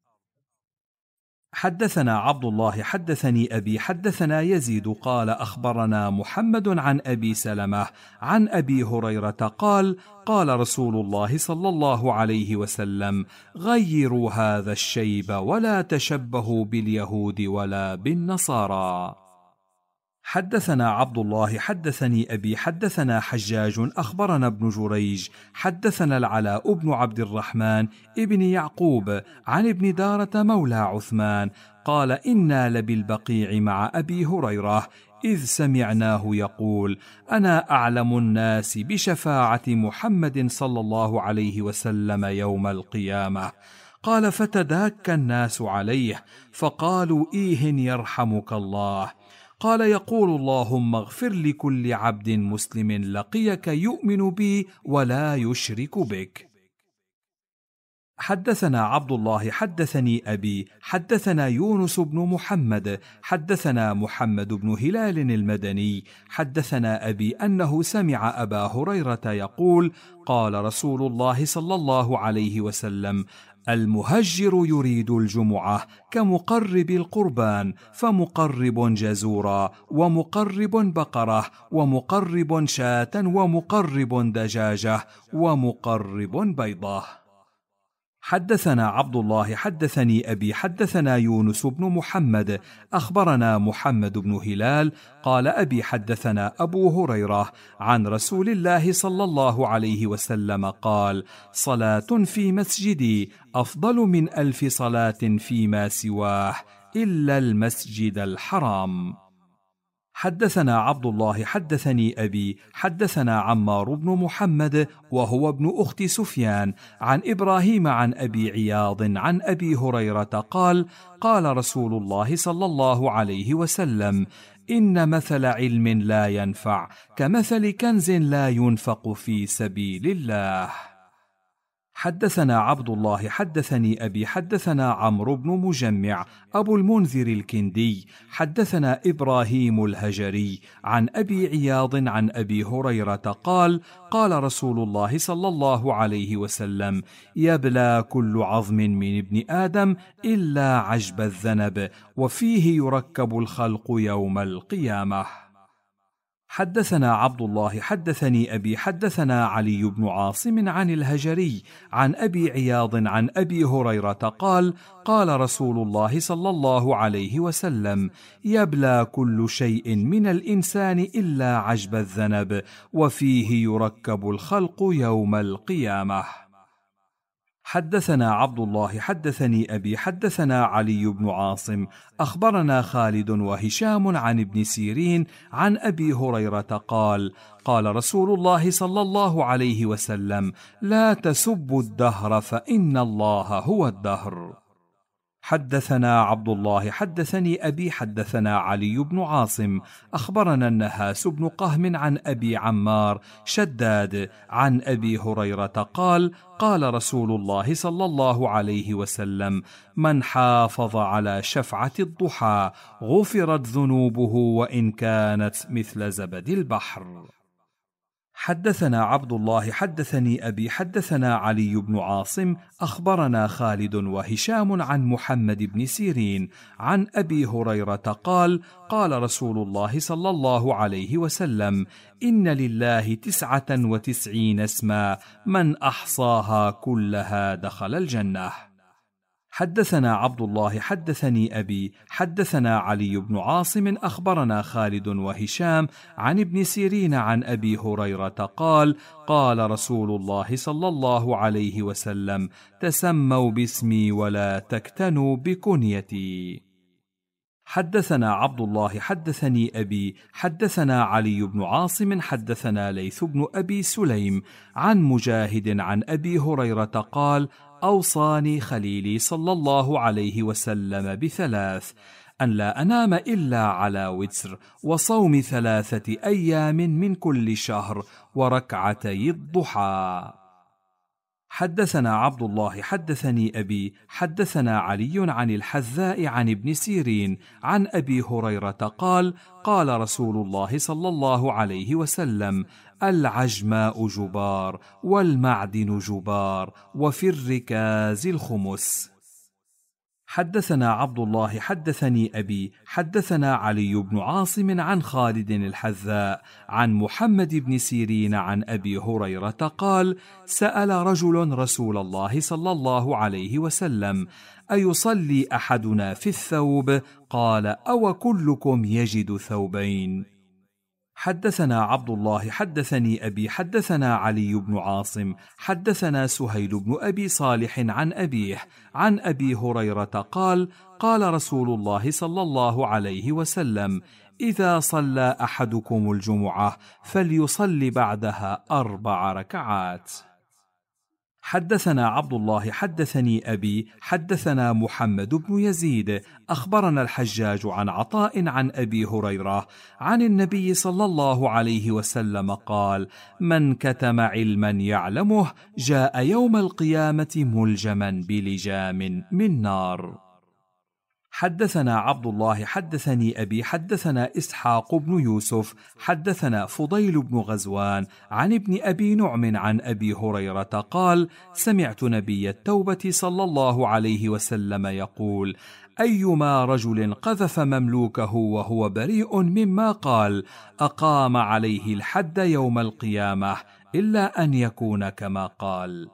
حدثنا عبد الله حدثني أبي حدثنا يزيد قال: أخبرنا محمد عن أبي سلمة عن أبي هريرة قال: قال رسول الله صلى الله عليه وسلم: غيروا هذا الشيب ولا تشبهوا باليهود ولا بالنصارى. حدثنا عبد الله حدثني أبي حدثنا حجاج أخبرنا ابن جريج حدثنا العلاء بن عبد الرحمن ابن يعقوب عن ابن دارة مولى عثمان قال: إنا لبالبقيع مع أبي هريرة إذ سمعناه يقول: أنا أعلم الناس بشفاعة محمد صلى الله عليه وسلم يوم القيامة. قال: فتداك الناس عليه فقالوا: إيه يرحمك الله. قال: يقول: اللهم اغفر لكل عبد مسلم لقيك يؤمن بي ولا يشرك بك. حدثنا عبد الله حدثني أبي حدثنا يونس بن محمد حدثنا محمد بن هلال المدني حدثنا أبي أنه سمع أبا هريرة يقول: قال رسول الله صلى الله عليه وسلم: المهجر يريد الجمعة كمقرب القربان، فمقرب جزورا، ومقرب بقرة، ومقرب شاة، ومقرب دجاجة، ومقرب بيضة. حدثنا عبد الله حدثني أبي حدثنا يونس بن محمد أخبرنا محمد بن هلال قال أبي حدثنا أبو هريرة عن رسول الله صلى الله عليه وسلم قال: صلاة في مسجدي أفضل من ألف صلاة فيما سواه إلا المسجد الحرام. حدثنا عبد الله حدثني أبي حدثنا عمار بن محمد وهو ابن أخت سفيان عن إبراهيم عن أبي عياض عن أبي هريرة قال: قال رسول الله صلى الله عليه وسلم: إن مثل علم لا ينفع كمثل كنز لا ينفق في سبيل الله. حدثنا عبد الله حدثني أبي حدثنا عمرو بن مجمع أبو المنذر الكندي حدثنا إبراهيم الهجري عن أبي عياض عن أبي هريرة قال: قال رسول الله صلى الله عليه وسلم: يبلى كل عظم من ابن آدم إلا عجب الذنب، وفيه يركب الخلق يوم القيامة. حدثنا عبد الله حدثني أبي حدثنا علي بن عاصم عن الهجري عن أبي عياض عن أبي هريرة قال: قال رسول الله صلى الله عليه وسلم: يبلى كل شيء من الإنسان إلا عجب الذنب، وفيه يركب الخلق يوم القيامة. حدثنا عبد الله حدثني أبي حدثنا علي بن عاصم أخبرنا خالد وهشام عن ابن سيرين عن أبي هريرة قال: قال رسول الله صلى الله عليه وسلم: لا تسبوا الدهر فإن الله هو الدهر. حدثنا عبد الله حدثني أبي حدثنا علي بن عاصم أخبرنا النهاس بن قهم عن أبي عمار شداد عن أبي هريرة قال: قال رسول الله صلى الله عليه وسلم: من حافظ على شفعة الضحى غفرت ذنوبه وإن كانت مثل زبد البحر. حدثنا عبد الله حدثني أبي حدثنا علي بن عاصم أخبرنا خالد وهشام عن محمد بن سيرين عن أبي هريرة قال: قال رسول الله صلى الله عليه وسلم: إن لله تسعة وتسعين اسما من أحصاها كلها دخل الجنة. حدثنا عبد الله حدثني أبي حدثنا علي بن عاصم أخبرنا خالد وهشام عن ابن سيرين عن أبي هريرة قال: قال رسول الله صلى الله عليه وسلم: تسموا باسمي ولا تكتنوا بكنيتي. حدثنا عبد الله حدثني أبي حدثنا علي بن عاصم حدثنا ليث بن أبي سليم عن مجاهد عن أبي هريرة قال: أوصاني خليلي صلى الله عليه وسلم بثلاث: أن لا أنام إلا على وتر، وصوم ثلاثة أيام من كل شهر، وركعتي الضحى. حدثنا عبد الله حدثني أبي حدثنا علي عن الحذاء عن ابن سيرين عن أبي هريرة قال: قال رسول الله صلى الله عليه وسلم: العجماء جبار، والمعدن جبار، وفي الركاز الخمس. حدثنا عبد الله حدثني أبي حدثنا علي بن عاصم عن خالد الحذاء عن محمد بن سيرين عن أبي هريرة قال: سأل رجل رسول الله صلى الله عليه وسلم: أيصلي أحدنا في الثوب؟ قال: أو كلكم يجد ثوبين؟ حدثنا عبد الله حدثني أبي حدثنا علي بن عاصم حدثنا سهيل بن أبي صالح عن أبيه عن أبي هريرة قال: قال رسول الله صلى الله عليه وسلم: إذا صلى أحدكم الجمعة فليصلي بعدها أربع ركعات. حدثنا عبد الله حدثني أبي حدثنا محمد بن يزيد أخبرنا الحجاج عن عطاء عن أبي هريرة عن النبي صلى الله عليه وسلم قال: من كتم علما يعلمه جاء يوم القيامة ملجما بلجام من نار. حدثنا عبد الله حدثني أبي حدثنا إسحاق بن يوسف حدثنا فضيل بن غزوان عن ابن أبي نعم عن أبي هريرة قال: سمعت نبي التوبة صلى الله عليه وسلم يقول: أيما رجل قذف مملوكه وهو بريء مما قال أقام عليه الحد يوم القيامة إلا أن يكون كما قال.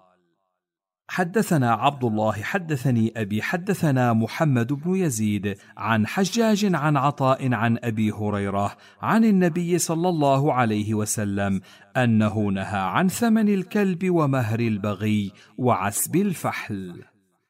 حدثنا عبد الله حدثني أبي حدثنا محمد بن يزيد عن حجاج عن عطاء عن أبي هريرة عن النبي صلى الله عليه وسلم أنه نهى عن ثمن الكلب ومهر البغي وعسب الفحل.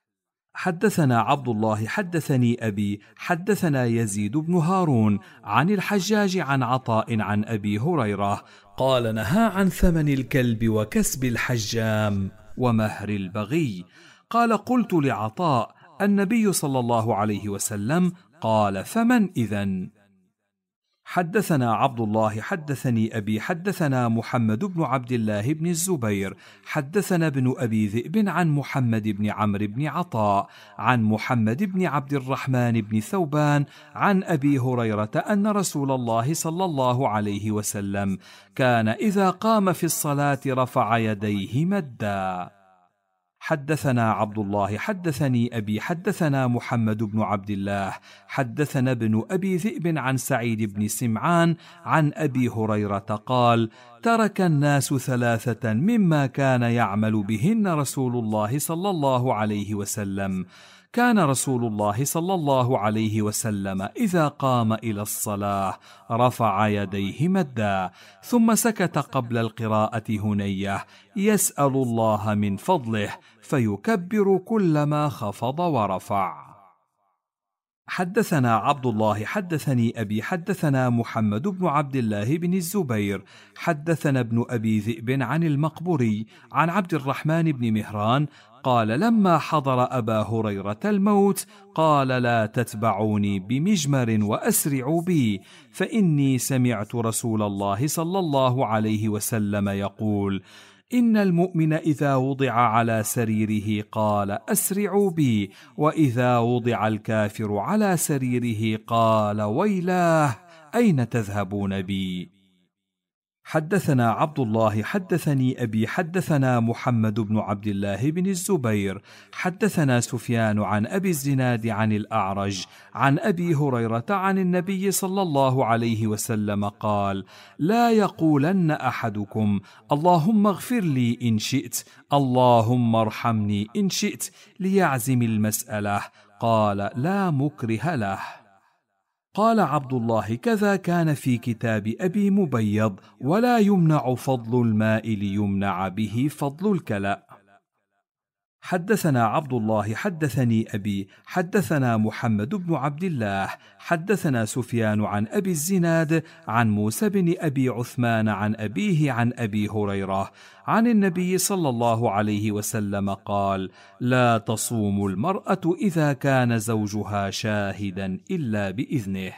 حدثنا عبد الله حدثني أبي حدثنا يزيد بن هارون عن الحجاج عن عطاء عن أبي هريرة قال: نهى عن ثمن الكلب وكسب الحجام ومهر البغي. قال: قلت لعطاء: النبي صلى الله عليه وسلم قال: فمن إذن؟ حدثنا عبد الله حدثني أبي حدثنا محمد بن عبد الله بن الزبير حدثنا ابن أبي ذئب عن محمد بن عمرو بن عطاء عن محمد بن عبد الرحمن بن ثوبان عن أبي هريرة أن رسول الله صلى الله عليه وسلم كان إذا قام في الصلاة رفع يديه مدا. حدثنا عبد الله حدثني أبي حدثنا محمد بن عبد الله حدثنا ابن أبي ذئب عن سعيد بن سمعان عن أبي هريرة قال: ترك الناس ثلاثة مما كان يعمل بهن رسول الله صلى الله عليه وسلم. كان رسول الله صلى الله عليه وسلم إذا قام إلى الصلاة رفع يديه مدا، ثم سكت قبل القراءة هنية يسأل الله من فضله، فيكبر كلما خفض ورفع. حدثنا عبد الله حدثني أبي حدثنا محمد بن عبد الله بن الزبير حدثنا ابن أبي ذئب عن المقبري عن عبد الرحمن بن مهران قال: لما حضر أبا هريرة الموت قال: لا تتبعوني بمجمر وأسرعوا بي، فإني سمعت رسول الله صلى الله عليه وسلم يقول: إن المؤمن إذا وضع على سريره قال: أسرعوا بي، وإذا وضع الكافر على سريره قال: ويلاه أين تذهبون بي؟ حدثنا عبد الله حدثني أبي حدثنا محمد بن عبد الله بن الزبير حدثنا سفيان عن أبي الزناد عن الأعرج عن أبي هريرة عن النبي صلى الله عليه وسلم قال: لا يقولن أحدكم: اللهم اغفر لي إن شئت، اللهم ارحمني إن شئت، ليعزم المسألة. قال: لا مكره له. قال عبد الله: كذا كان في كتاب أبي مبيض: ولا يمنع فضل الماء ليمنع به فضل الكلأ. حدثنا عبد الله حدثني أبي حدثنا محمد بن عبد الله حدثنا سفيان عن أبي الزناد عن موسى بن أبي عثمان عن أبيه عن أبي هريرة عن النبي صلى الله عليه وسلم قال: لا تصوم المرأة إذا كان زوجها شاهدا إلا بإذنه.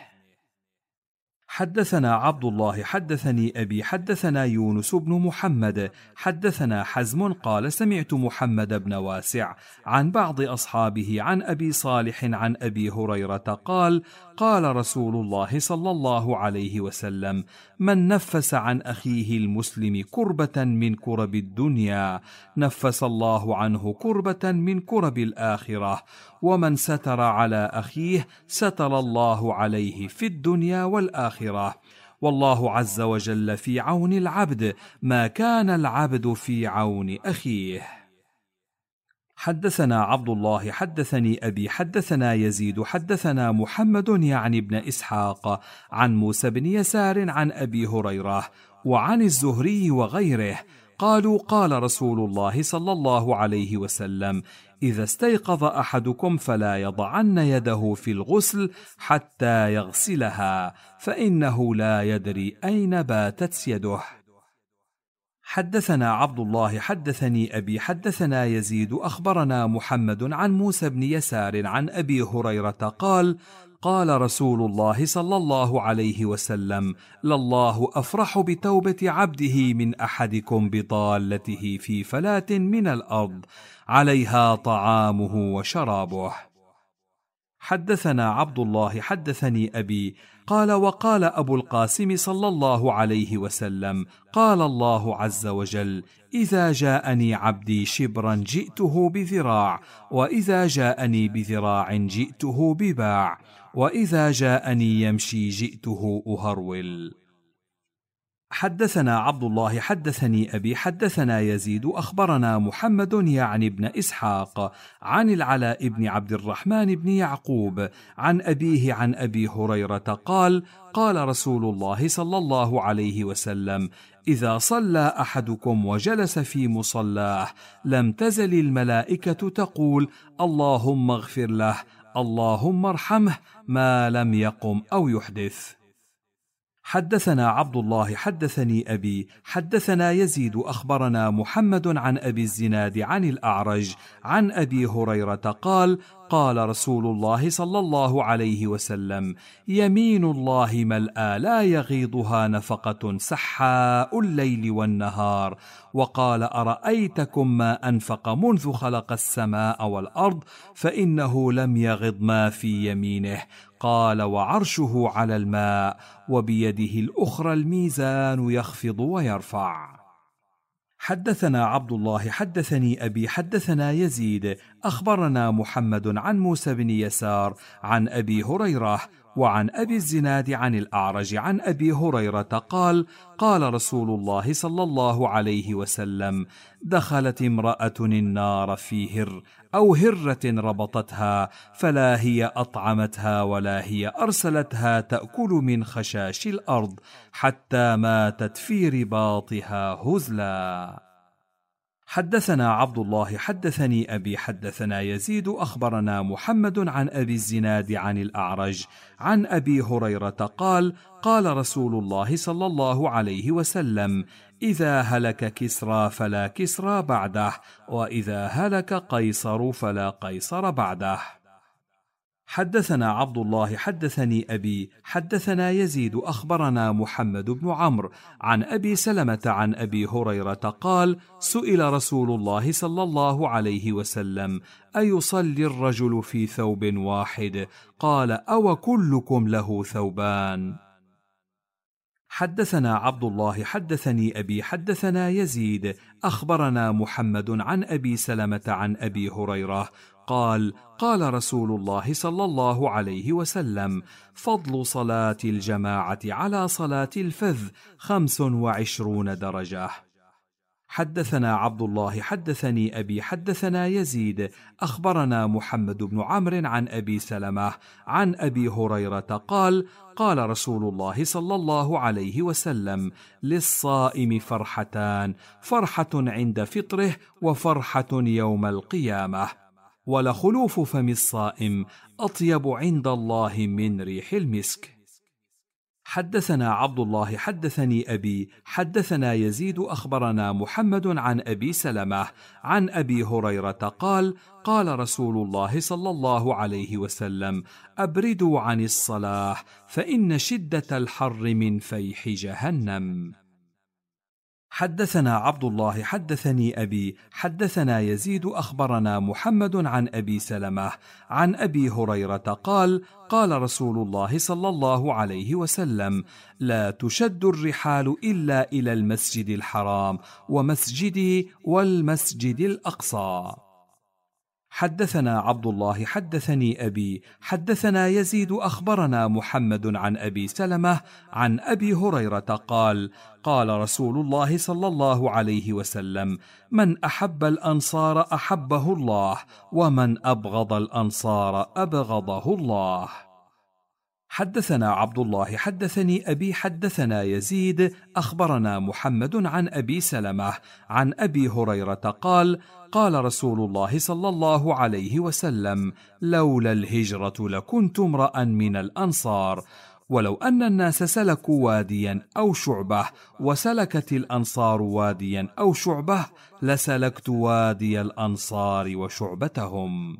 حدثنا عبد الله حدثني أبي حدثنا يونس بن محمد حدثنا حزم قال: سمعت محمد بن واسع عن بعض أصحابه عن أبي صالح عن أبي هريرة قال: قال رسول الله صلى الله عليه وسلم: من نفس عن أخيه المسلم كربة من كرب الدنيا نفس الله عنه كربة من كرب الآخرة، ومن ستر على أخيه ستر الله عليه في الدنيا والآخرة، والله عز وجل في عون العبد ما كان العبد في عون أخيه. حدثنا عبد الله حدثني أبي حدثنا يزيد حدثنا محمد يعني ابن إسحاق عن موسى بن يسار عن أبي هريرة وعن الزهري وغيره قالوا: قال رسول الله صلى الله عليه وسلم: إذا استيقظ أحدكم فلا يضعن يده في الغسل حتى يغسلها، فإنه لا يدري أين باتت يده. حدثنا عبد الله حدثني أبي حدثنا يزيد أخبرنا محمد عن موسى بن يسار عن أبي هريرة قال: قال رسول الله صلى الله عليه وسلم: لله أفرح بتوبة عبده من أحدكم بضالته في فلاة من الأرض عليها طعامه وشرابه. حدثنا عبد الله حدثني أبي قال وقال أبو القاسم صلى الله عليه وسلم قال الله عز وجل إذا جاءني عبدي شبرا جئته بذراع، وإذا جاءني بذراع جئته بباع، وإذا جاءني يمشي جئته أهرول. حدثنا عبد الله حدثني أبي حدثنا يزيد أخبرنا محمد يعني بن إسحاق عن العلاء بن عبد الرحمن بن يعقوب عن أبيه عن أبي هريرة قال قال رسول الله صلى الله عليه وسلم إذا صلى أحدكم وجلس في مصلاه لم تزل الملائكة تقول اللهم اغفر له اللهم ارحمه ما لم يقم أو يحدث. حدثنا عبد الله حدثني أبي حدثنا يزيد أخبرنا محمد عن أبي الزناد عن الأعرج عن أبي هريرة قال قال رسول الله صلى الله عليه وسلم يمين الله ملأى لا يغيضها نفقة سحاء الليل والنهار. وقال أرأيتكم ما أنفق منذ خلق السماء والأرض فإنه لم يغض ما في يمينه. قال وعرشه على الماء وبيده الأخرى الميزان يخفض ويرفع. حدثنا عبد الله حدثني أبي حدثنا يزيد أخبرنا محمد عن موسى بن يسار عن أبي هريرة وعن أبي الزناد عن الأعرج عن أبي هريرة قال قال رسول الله صلى الله عليه وسلم دخلت امرأة النار في هر أو هرة ربطتها فلا هي أطعمتها ولا هي أرسلتها تأكل من خشاش الأرض حتى ماتت في رباطها هزلا. حدثنا عبد الله حدثني أبي حدثنا يزيد أخبرنا محمد عن أبي الزناد عن الأعرج عن أبي هريرة قال قال رسول الله صلى الله عليه وسلم إذا هلك كسرى فلا كسرى بعده، وإذا هلك قيصر فلا قيصر بعده. حدثنا عبد الله حدثني أبي حدثنا يزيد أخبرنا محمد بن عمرو عن أبي سلمة عن أبي هريرة قال سئل رسول الله صلى الله عليه وسلم أيصلي الرجل في ثوب واحد؟ قال أو كلكم له ثوبان؟ حدثنا عبد الله حدثني أبي حدثنا يزيد أخبرنا محمد عن أبي سلمة عن أبي هريرة قال قال رسول الله صلى الله عليه وسلم فضل صلاة الجماعة على صلاة الفذ خمس وعشرون درجة. حدثنا عبد الله حدثني أبي حدثنا يزيد أخبرنا محمد بن عمرو عن أبي سلمة عن أبي هريرة قال قال رسول الله صلى الله عليه وسلم للصائم فرحتان، فرحة عند فطره وفرحة يوم القيامة، ولخلوف فم الصائم أطيب عند الله من ريح المسك. حدثنا عبد الله حدثني أبي حدثنا يزيد أخبرنا محمد عن أبي سلمة عن أبي هريرة قال قال رسول الله صلى الله عليه وسلم أبردوا عن الصلاة فإن شدة الحر من فيح جهنم. حدثنا عبد الله حدثني أبي حدثنا يزيد أخبرنا محمد عن أبي سلمة عن أبي هريرة قال قال رسول الله صلى الله عليه وسلم لا تشد الرحال إلا إلى المسجد الحرام ومسجدي والمسجد الأقصى. حدثنا عبد الله حدثني أبي حدثنا يزيد أخبرنا محمد عن أبي سلمة عن أبي هريرة قال قال رسول الله صلى الله عليه وسلم من أحب الأنصار أحبه الله، ومن أبغض الأنصار أبغضه الله. حدثنا عبد الله حدثني أبي حدثنا يزيد أخبرنا محمد عن أبي سلمة عن أبي هريرة قال قال رسول الله صلى الله عليه وسلم لولا الهجرة لكنت امرأ من الأنصار، ولو أن الناس سلكوا واديا أو شعبة وسلكت الأنصار واديا أو شعبة لسلكت وادي الأنصار وشعبتهم.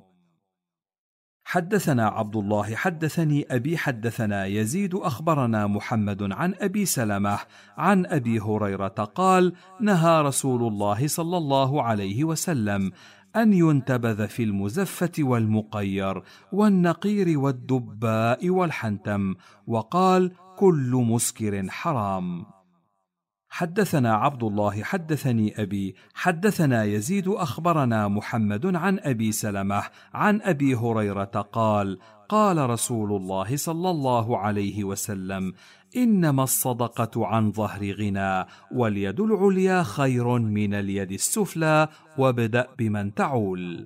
حدثنا عبد الله حدثني أبي حدثنا يزيد أخبرنا محمد عن أبي سلمة عن أبي هريرة قال نهى رسول الله صلى الله عليه وسلم أن ينتبذ في المزفة والمقير والنقير والدباء والحنتم، وقال: كل مسكر حرام. حدثنا عبد الله حدثني أبي حدثنا يزيد أخبرنا محمد عن أبي سلمة عن أبي هريرة قال: قال رسول الله صلى الله عليه وسلم: إنما الصدقة عن ظهر غنى، واليد العليا خير من اليد السفلى، وابدأ بمن تعول.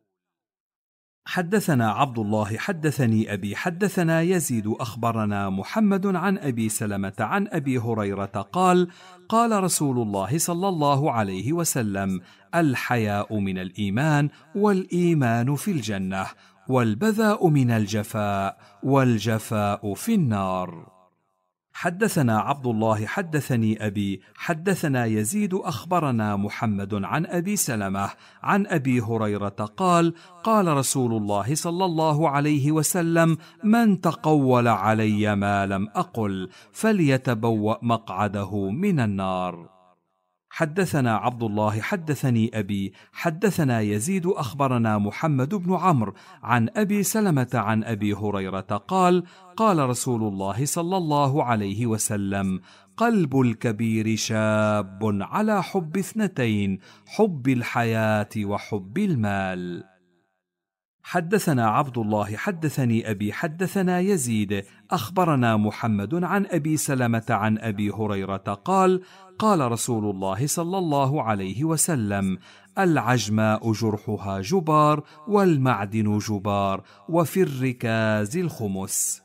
حدثنا عبد الله حدثني أبي حدثنا يزيد أخبرنا محمد عن أبي سلمة عن أبي هريرة قال: قال رسول الله صلى الله عليه وسلم: الحياء من الإيمان، والإيمان في الجنة، والبذاء من الجفاء، والجفاء في النار. حدثنا عبد الله حدثني أبي حدثنا يزيد أخبرنا محمد عن أبي سلمة عن أبي هريرة قال: قال رسول الله صلى الله عليه وسلم: من تقول علي ما لم أقل فليتبوأ مقعده من النار. حدثنا عبد الله حدثني أبي حدثنا يزيد أخبرنا محمد بن عمرو عن أبي سلمة عن أبي هريرة قال: قال رسول الله صلى الله عليه وسلم: قلب الكبير شاب على حب اثنتين، حب الحياة وحب المال. حدثنا عبد الله حدثني أبي حدثنا يزيد أخبرنا محمد عن أبي سلمة عن أبي هريرة قال: قال رسول الله صلى الله عليه وسلم: العجماء جرحها جبار، والمعدن جبار، وفي الركاز الخمس.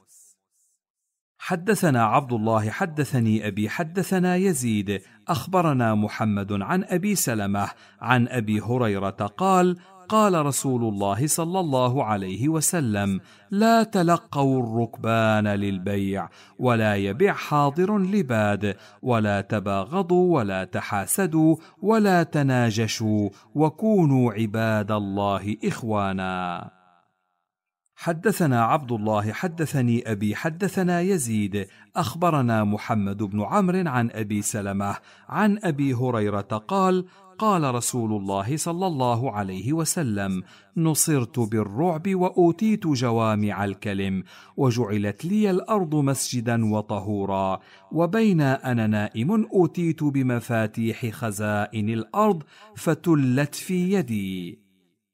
حدثنا عبد الله حدثني أبي حدثنا يزيد أخبرنا محمد عن أبي سلمة عن أبي هريرة قال: قال رسول الله صلى الله عليه وسلم: لا تلقوا الركبان للبيع، ولا يبع حاضر لباد، ولا تباغضوا، ولا تحاسدوا، ولا تناجشوا، وكونوا عباد الله إخوانا. حدثنا عبد الله حدثني أبي حدثنا يزيد أخبرنا محمد بن عمرو عن أبي سلمة عن أبي هريرة قال: قال رسول الله صلى الله عليه وسلم: نصرت بالرعب، وأوتيت جوامع الكلم، وجعلت لي الأرض مسجدا وطهورا، وبين أنا نائم أوتيت بمفاتيح خزائن الأرض فتلت في يدي.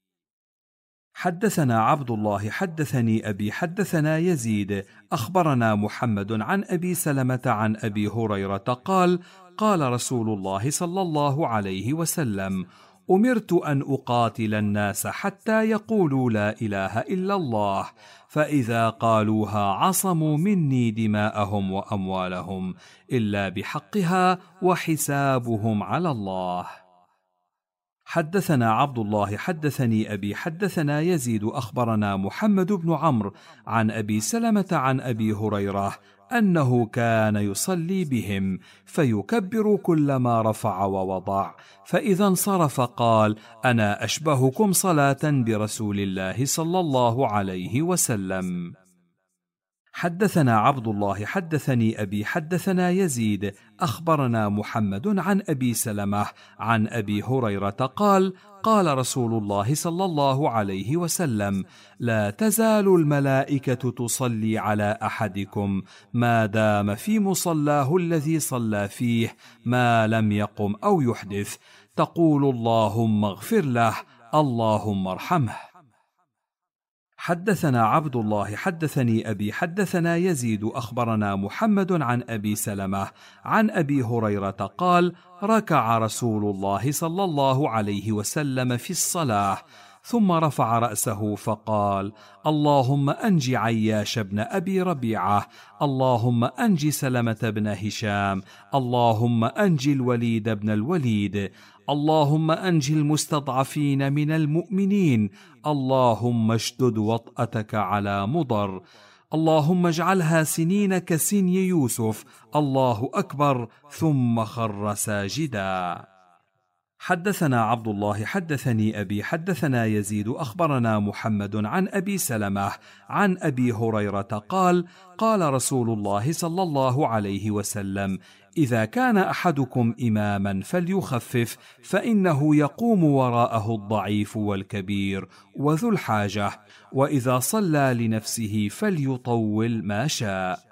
حدثنا عبد الله حدثني أبي حدثنا يزيد أخبرنا محمد عن أبي سلمة عن أبي هريرة قال: قال رسول الله صلى الله عليه وسلم: أمرت أن أقاتل الناس حتى يقولوا لا إله إلا الله، فإذا قالوها عصموا مني دماءهم وأموالهم إلا بحقها، وحسابهم على الله. حدثنا عبد الله حدثني أبي حدثنا يزيد أخبرنا محمد بن عمرو عن أبي سلمة عن أبي هريرة أنه كان يصلي بهم فيكبر كلما رفع ووضع، فإذا انصرف قال: أنا أشبهكم صلاة برسول الله صلى الله عليه وسلم. حدثنا عبد الله حدثني أبي حدثنا يزيد أخبرنا محمد عن أبي سلمة عن أبي هريرة قال: قال رسول الله صلى الله عليه وسلم: لا تزال الملائكة تصلي على أحدكم ما دام في مصلاه الذي صلى فيه ما لم يقم أو يحدث، تقول: اللهم اغفر له، اللهم ارحمه. حدثنا عبد الله حدثني أبي حدثنا يزيد أخبرنا محمد عن أبي سلمة عن أبي هريرة قال: ركع رسول الله صلى الله عليه وسلم في الصلاة، ثم رفع رأسه فقال: اللهم أنج عياش بن أبي ربيعة، اللهم أنج سلمة بن هشام، اللهم أنج الوليد بن الوليد، اللهم أنج المستضعفين من المؤمنين، اللهم اشدد وطأتك على مضر، اللهم اجعلها سنين كسني يوسف، الله أكبر، ثم خر ساجدا. حدثنا عبد الله حدثني أبي حدثنا يزيد أخبرنا محمد عن أبي سلمة عن أبي هريرة قال قال رسول الله صلى الله عليه وسلم: إذا كان أحدكم إماما فليخفف، فإنه يقوم وراءه الضعيف والكبير وذو الحاجة، وإذا صلى لنفسه فليطول ما شاء.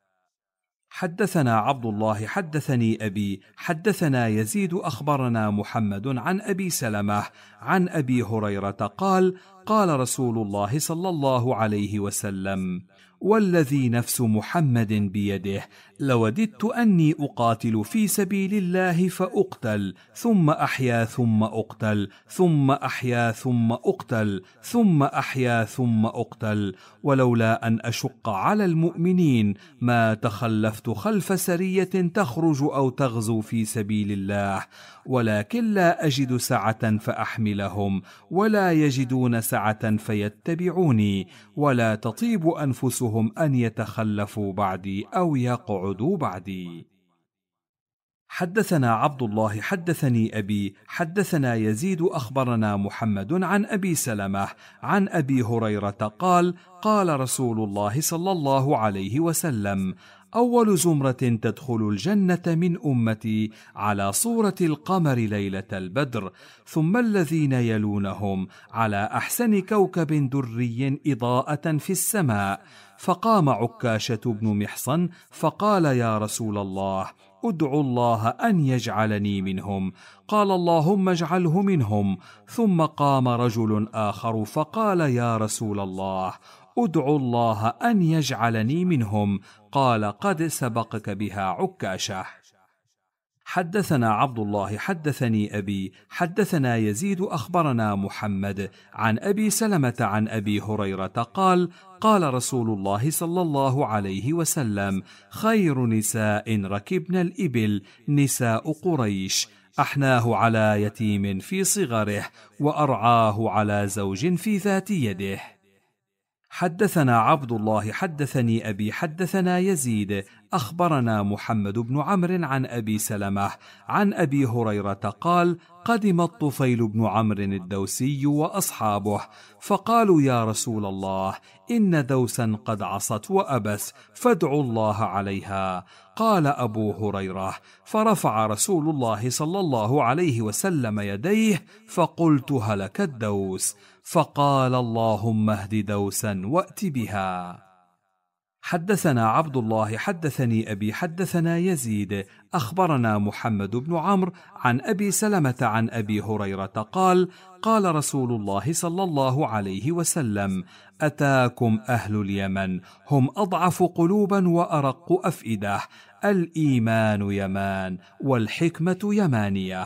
حدثنا عبد الله حدثني أبي حدثنا يزيد أخبرنا محمد عن أبي سلمة عن أبي هريرة قال قال رسول الله صلى الله عليه وسلم: والذي نفس محمد بيده لوددت أني أقاتل في سبيل الله فأقتل ثم أحيا ثم أقتل ثم أحيا ثم أقتل ثم أحيا ثم أقتل، ولولا أن أشق على المؤمنين ما تخلفت خلف سرية تخرج أو تغزو في سبيل الله، ولكن لا أجد سعة فأحملهم ولا يجدون سعة فيتبعوني، ولا تطيب أنفسهم أن يتخلفوا بعدي أو يقعدوا بعدي. حدثنا عبد الله حدثني أبي حدثنا يزيد أخبرنا محمد عن أبي سلمة عن أبي هريرة قال قال رسول الله صلى الله عليه وسلم: أول زمرة تدخل الجنة من أمتي على صورة القمر ليلة البدر، ثم الذين يلونهم على أحسن كوكب دري إضاءة في السماء. فقام عكاشة بن محصن فقال: يا رسول الله، ادعو الله أن يجعلني منهم. قال: اللهم اجعله منهم. ثم قام رجل آخر فقال: يا رسول الله، ادعو الله أن يجعلني منهم. قال: قد سبقك بها عكاشة. حدثنا عبد الله حدثني أبي حدثنا يزيد أخبرنا محمد عن أبي سلمة عن أبي هريرة قال قال رسول الله صلى الله عليه وسلم: خير نساء ركبن الإبل نساء قريش، أحناه على يتيم في صغره، وأرعاه على زوج في ذات يده. حدثنا عبد الله حدثني أبي حدثنا يزيد أخبرنا محمد بن عمرو عن أبي سلمة عن أبي هريرة قال: قدم الطفيل بن عمرو الدوسي وأصحابه، فقالوا: يا رسول الله، إن دوسا قد عصت وأبس، فادعوا الله عليها. قال أبو هريرة: فرفع رسول الله صلى الله عليه وسلم يديه، فقلت: هلك الدوس. فقال: اللهم اهد دوسا وأت بها. حدثنا عبد الله حدثني أبي حدثنا يزيد أخبرنا محمد بن عمرو عن أبي سلمة عن أبي هريرة قال قال رسول الله صلى الله عليه وسلم: أتاكم أهل اليمن، هم أضعف قلوبا وأرق أفئدة، الإيمان يمان والحكمة يمانية.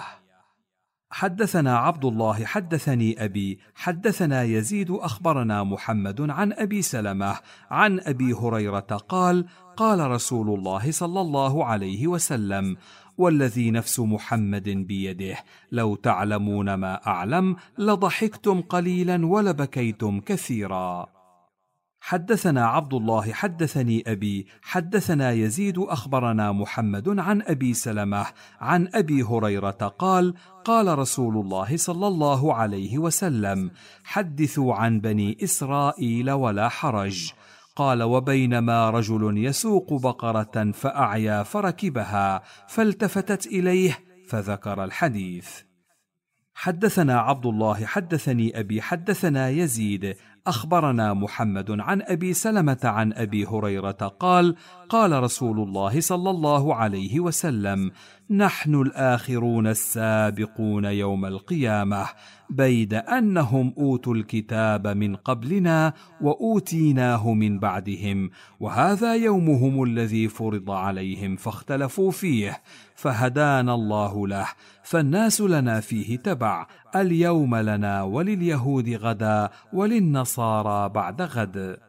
حدثنا عبد الله حدثني أبي حدثنا يزيد أخبرنا محمد عن أبي سلمة عن أبي هريرة قال قال رسول الله صلى الله عليه وسلم: والذي نفس محمد بيده لو تعلمون ما أعلم لضحكتم قليلا ولبكيتم كثيرا. حدثنا عبد الله حدثني أبي حدثنا يزيد أخبرنا محمد عن أبي سلمة عن أبي هريرة قال قال رسول الله صلى الله عليه وسلم: حدثوا عن بني إسرائيل ولا حرج. قال: وبينما رجل يسوق بقرة فأعيا فركبها، فالتفتت إليه فذكر الحديث. حدثنا عبد الله حدثني أبي حدثنا يزيد أخبرنا محمد عن أبي سلمة عن أبي هريرة قال قال رسول الله صلى الله عليه وسلم: نحن الآخرون السابقون يوم القيامة، بيد أنهم أوتوا الكتاب من قبلنا وأوتيناه من بعدهم، وهذا يومهم الذي فرض عليهم فاختلفوا فيه، فهدانا الله له، فالناس لنا فيه تبع، اليوم لنا ولليهود غدا وللنصارى بعد غد.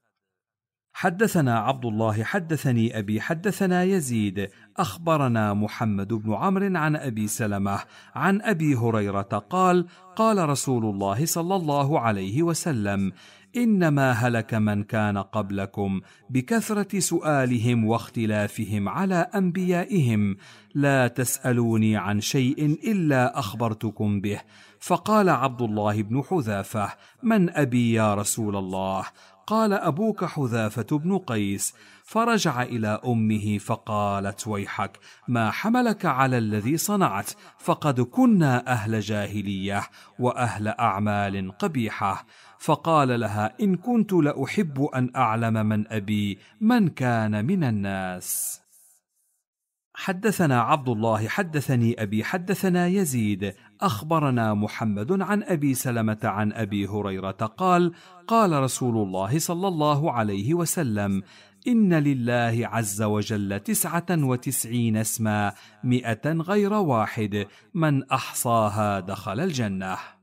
حدثنا عبد الله حدثني أبي حدثنا يزيد أخبرنا محمد بن عمرو عن أبي سلمة عن أبي هريرة قال قال رسول الله صلى الله عليه وسلم: إنما هلك من كان قبلكم بكثرة سؤالهم واختلافهم على أنبيائهم، لا تسألوني عن شيء إلا أخبرتكم به. فقال عبد الله بن حذافة: من أبي يا رسول الله؟ قال: أبوك حذافة بن قيس. فرجع إلى أمه فقالت: ويحك، ما حملك على الذي صنعت؟ فقد كنا أهل جاهلية وأهل أعمال قبيحة. فقال لها: إن كنت لأحب أن أعلم من أبي من كان من الناس. حدثنا عبد الله حدثني أبي حدثنا يزيد أخبرنا محمد عن أبي سلمة عن أبي هريرة قال: قال رسول الله صلى الله عليه وسلم: إن لله عز وجل تسعة وتسعين اسما، مئة غير واحد، من أحصاها دخل الجنة.